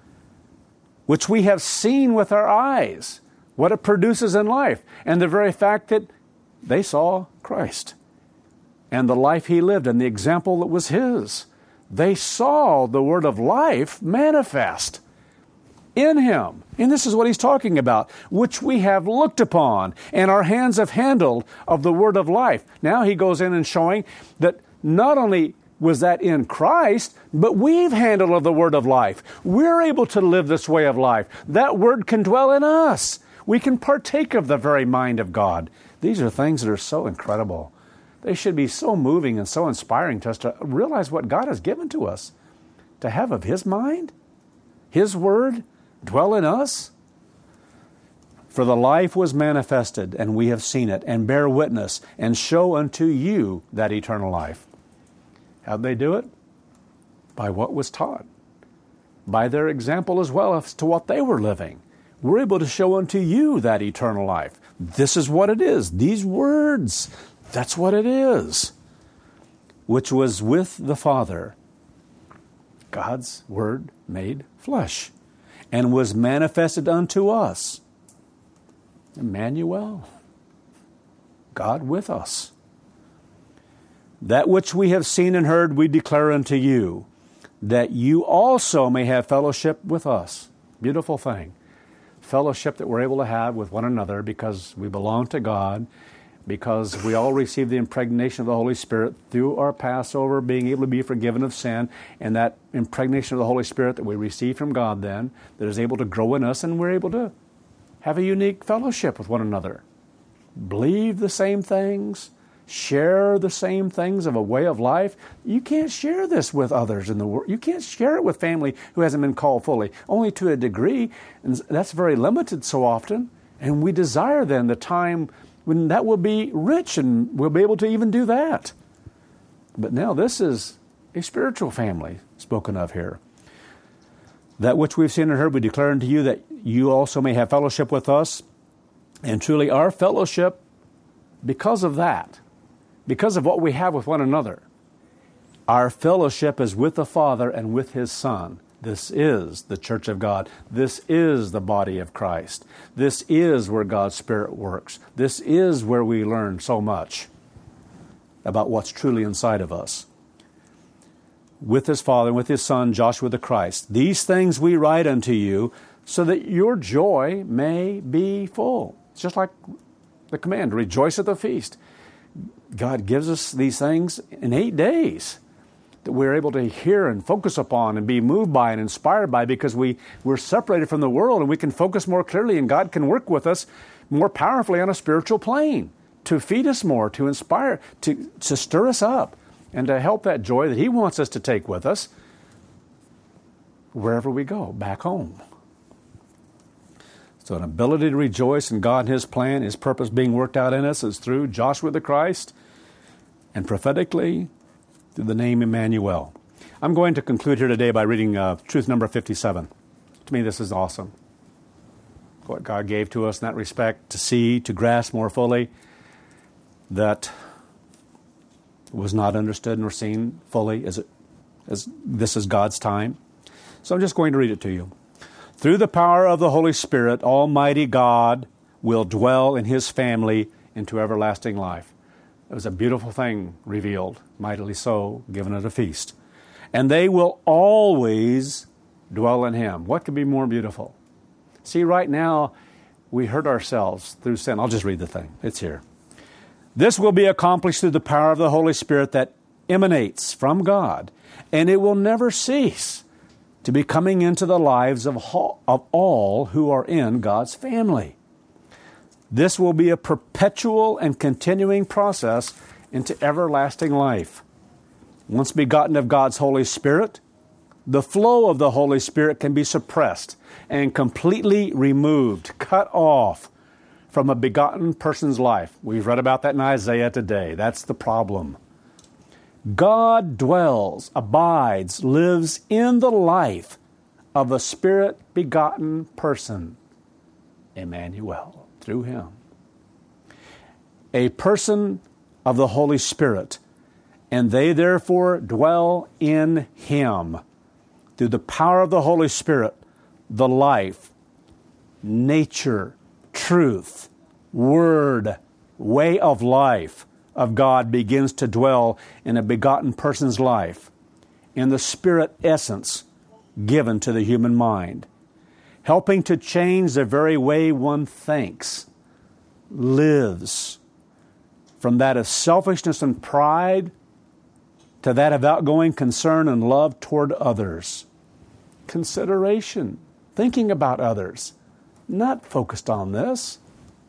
which we have seen with our eyes, what it produces in life, and the very fact that they saw Christ and the life He lived and the example that was His. They saw the Word of life manifest in Him. And this is what He's talking about, which we have looked upon and our hands have handled of the Word of life. Now He goes in and showing that not only was that in Christ, but we've handled of the Word of life. We're able to live this way of life. That Word can dwell in us. We can partake of the very mind of God. These are things that are so incredible. They should be so moving and so inspiring to us to realize what God has given to us, to have of His mind, His Word, dwell in us. For the life was manifested, and we have seen it, and bear witness, and show unto you that eternal life. How'd they do it? By what was taught. By their example as well as to what they were living. We're able to show unto you that eternal life. This is what it is. These words, that's what it is. Which was with the Father. God's Word made flesh. And was manifested unto us. Emmanuel. God with us. That which we have seen and heard we declare unto you, that you also may have fellowship with us. Beautiful thing. Fellowship that we're able to have with one another because we belong to God, because we all receive the impregnation of the Holy Spirit through our Passover, being able to be forgiven of sin, and that impregnation of the Holy Spirit that we receive from God then, that is able to grow in us, and we're able to have a unique fellowship with one another. Believe the same things, share the same things of a way of life. You can't share this with others in the world. You can't share it with family who hasn't been called fully, only to a degree, and that's very limited so often. And we desire then the time when that will be rich and we'll be able to even do that. But now this is a spiritual family spoken of here. That which we've seen and heard we declare unto you, that you also may have fellowship with us. And truly our fellowship, because of that, because of what we have with one another, our fellowship is with the Father and with His Son. This is the church of God. This is the body of Christ. This is where God's Spirit works. This is where we learn so much about what's truly inside of us. With His Father and with His Son, Joshua the Christ. These things we write unto you so that your joy may be full. It's just like the command, rejoice at the feast. God gives us these things in eight days. That we're able to hear and focus upon and be moved by and inspired by, because we, we're separated from the world and we can focus more clearly, and God can work with us more powerfully on a spiritual plane to feed us more, to inspire, to, to stir us up, and to help that joy that He wants us to take with us wherever we go, back home. So an ability to rejoice in God and His plan, His purpose being worked out in us is through Joshua the Christ, and prophetically through the name Emmanuel. I'm going to conclude here today by reading uh, truth number fifty-seven. To me, this is awesome. What God gave to us in that respect, to see, to grasp more fully, that was not understood nor seen fully as, it, as this is God's time. So I'm just going to read it to you. Through the power of the Holy Spirit, Almighty God will dwell in His family into everlasting life. It was a beautiful thing revealed, mightily so, given at a feast. and they will always dwell in him. What could be more beautiful? See, right now, we hurt ourselves through sin. I'll just read the thing. It's here. This will be accomplished through the power of the Holy Spirit that emanates from God, and it will never cease to be coming into the lives of of all who are in God's family. This will be a perpetual and continuing process into everlasting life. Once begotten of God's Holy Spirit, the flow of the Holy Spirit can be suppressed and completely removed, cut off from a begotten person's life. We've read about that in Isaiah today. That's the problem. God dwells, abides, lives in the life of a Spirit-begotten person, Emmanuel, through him. A person of the Holy Spirit, and they therefore dwell in him. Through the power of the Holy Spirit, the life, nature, truth, word, way of life of God begins to dwell in a begotten person's life, in the Spirit essence given to the human mind, helping to change the very way one thinks, lives, from that of selfishness and pride to that of outgoing concern and love toward others. Consideration, thinking about others, not focused on this.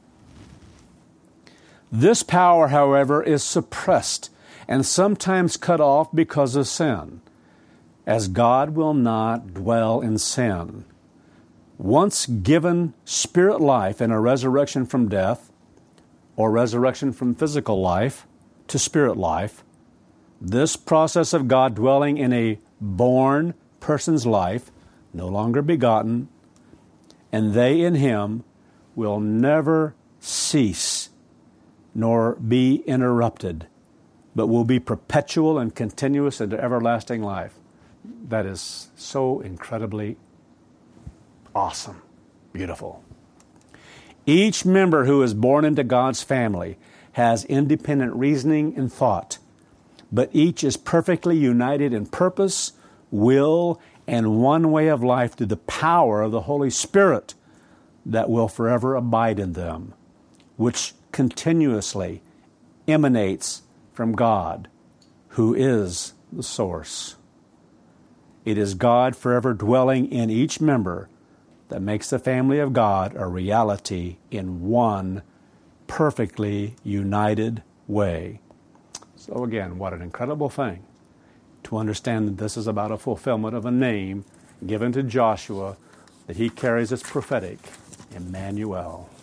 This power, however, is suppressed and sometimes cut off because of sin, as God will not dwell in sin. Once given spirit life and a resurrection from death, or resurrection from physical life to spirit life, this process of God dwelling in a born person's life, no longer begotten, and they in him will never cease nor be interrupted, but will be perpetual and continuous into everlasting life. That is so incredibly awesome, beautiful. Each member who is born into God's family has independent reasoning and thought, but each is perfectly united in purpose, will, and one way of life through the power of the Holy Spirit that will forever abide in them, which continuously emanates from God, who is the source. It is God forever dwelling in each member that makes the family of God a reality in one perfectly united way. So again, what an incredible thing to understand that this is about a fulfillment of a name given to Joshua that he carries as prophetic, Emmanuel.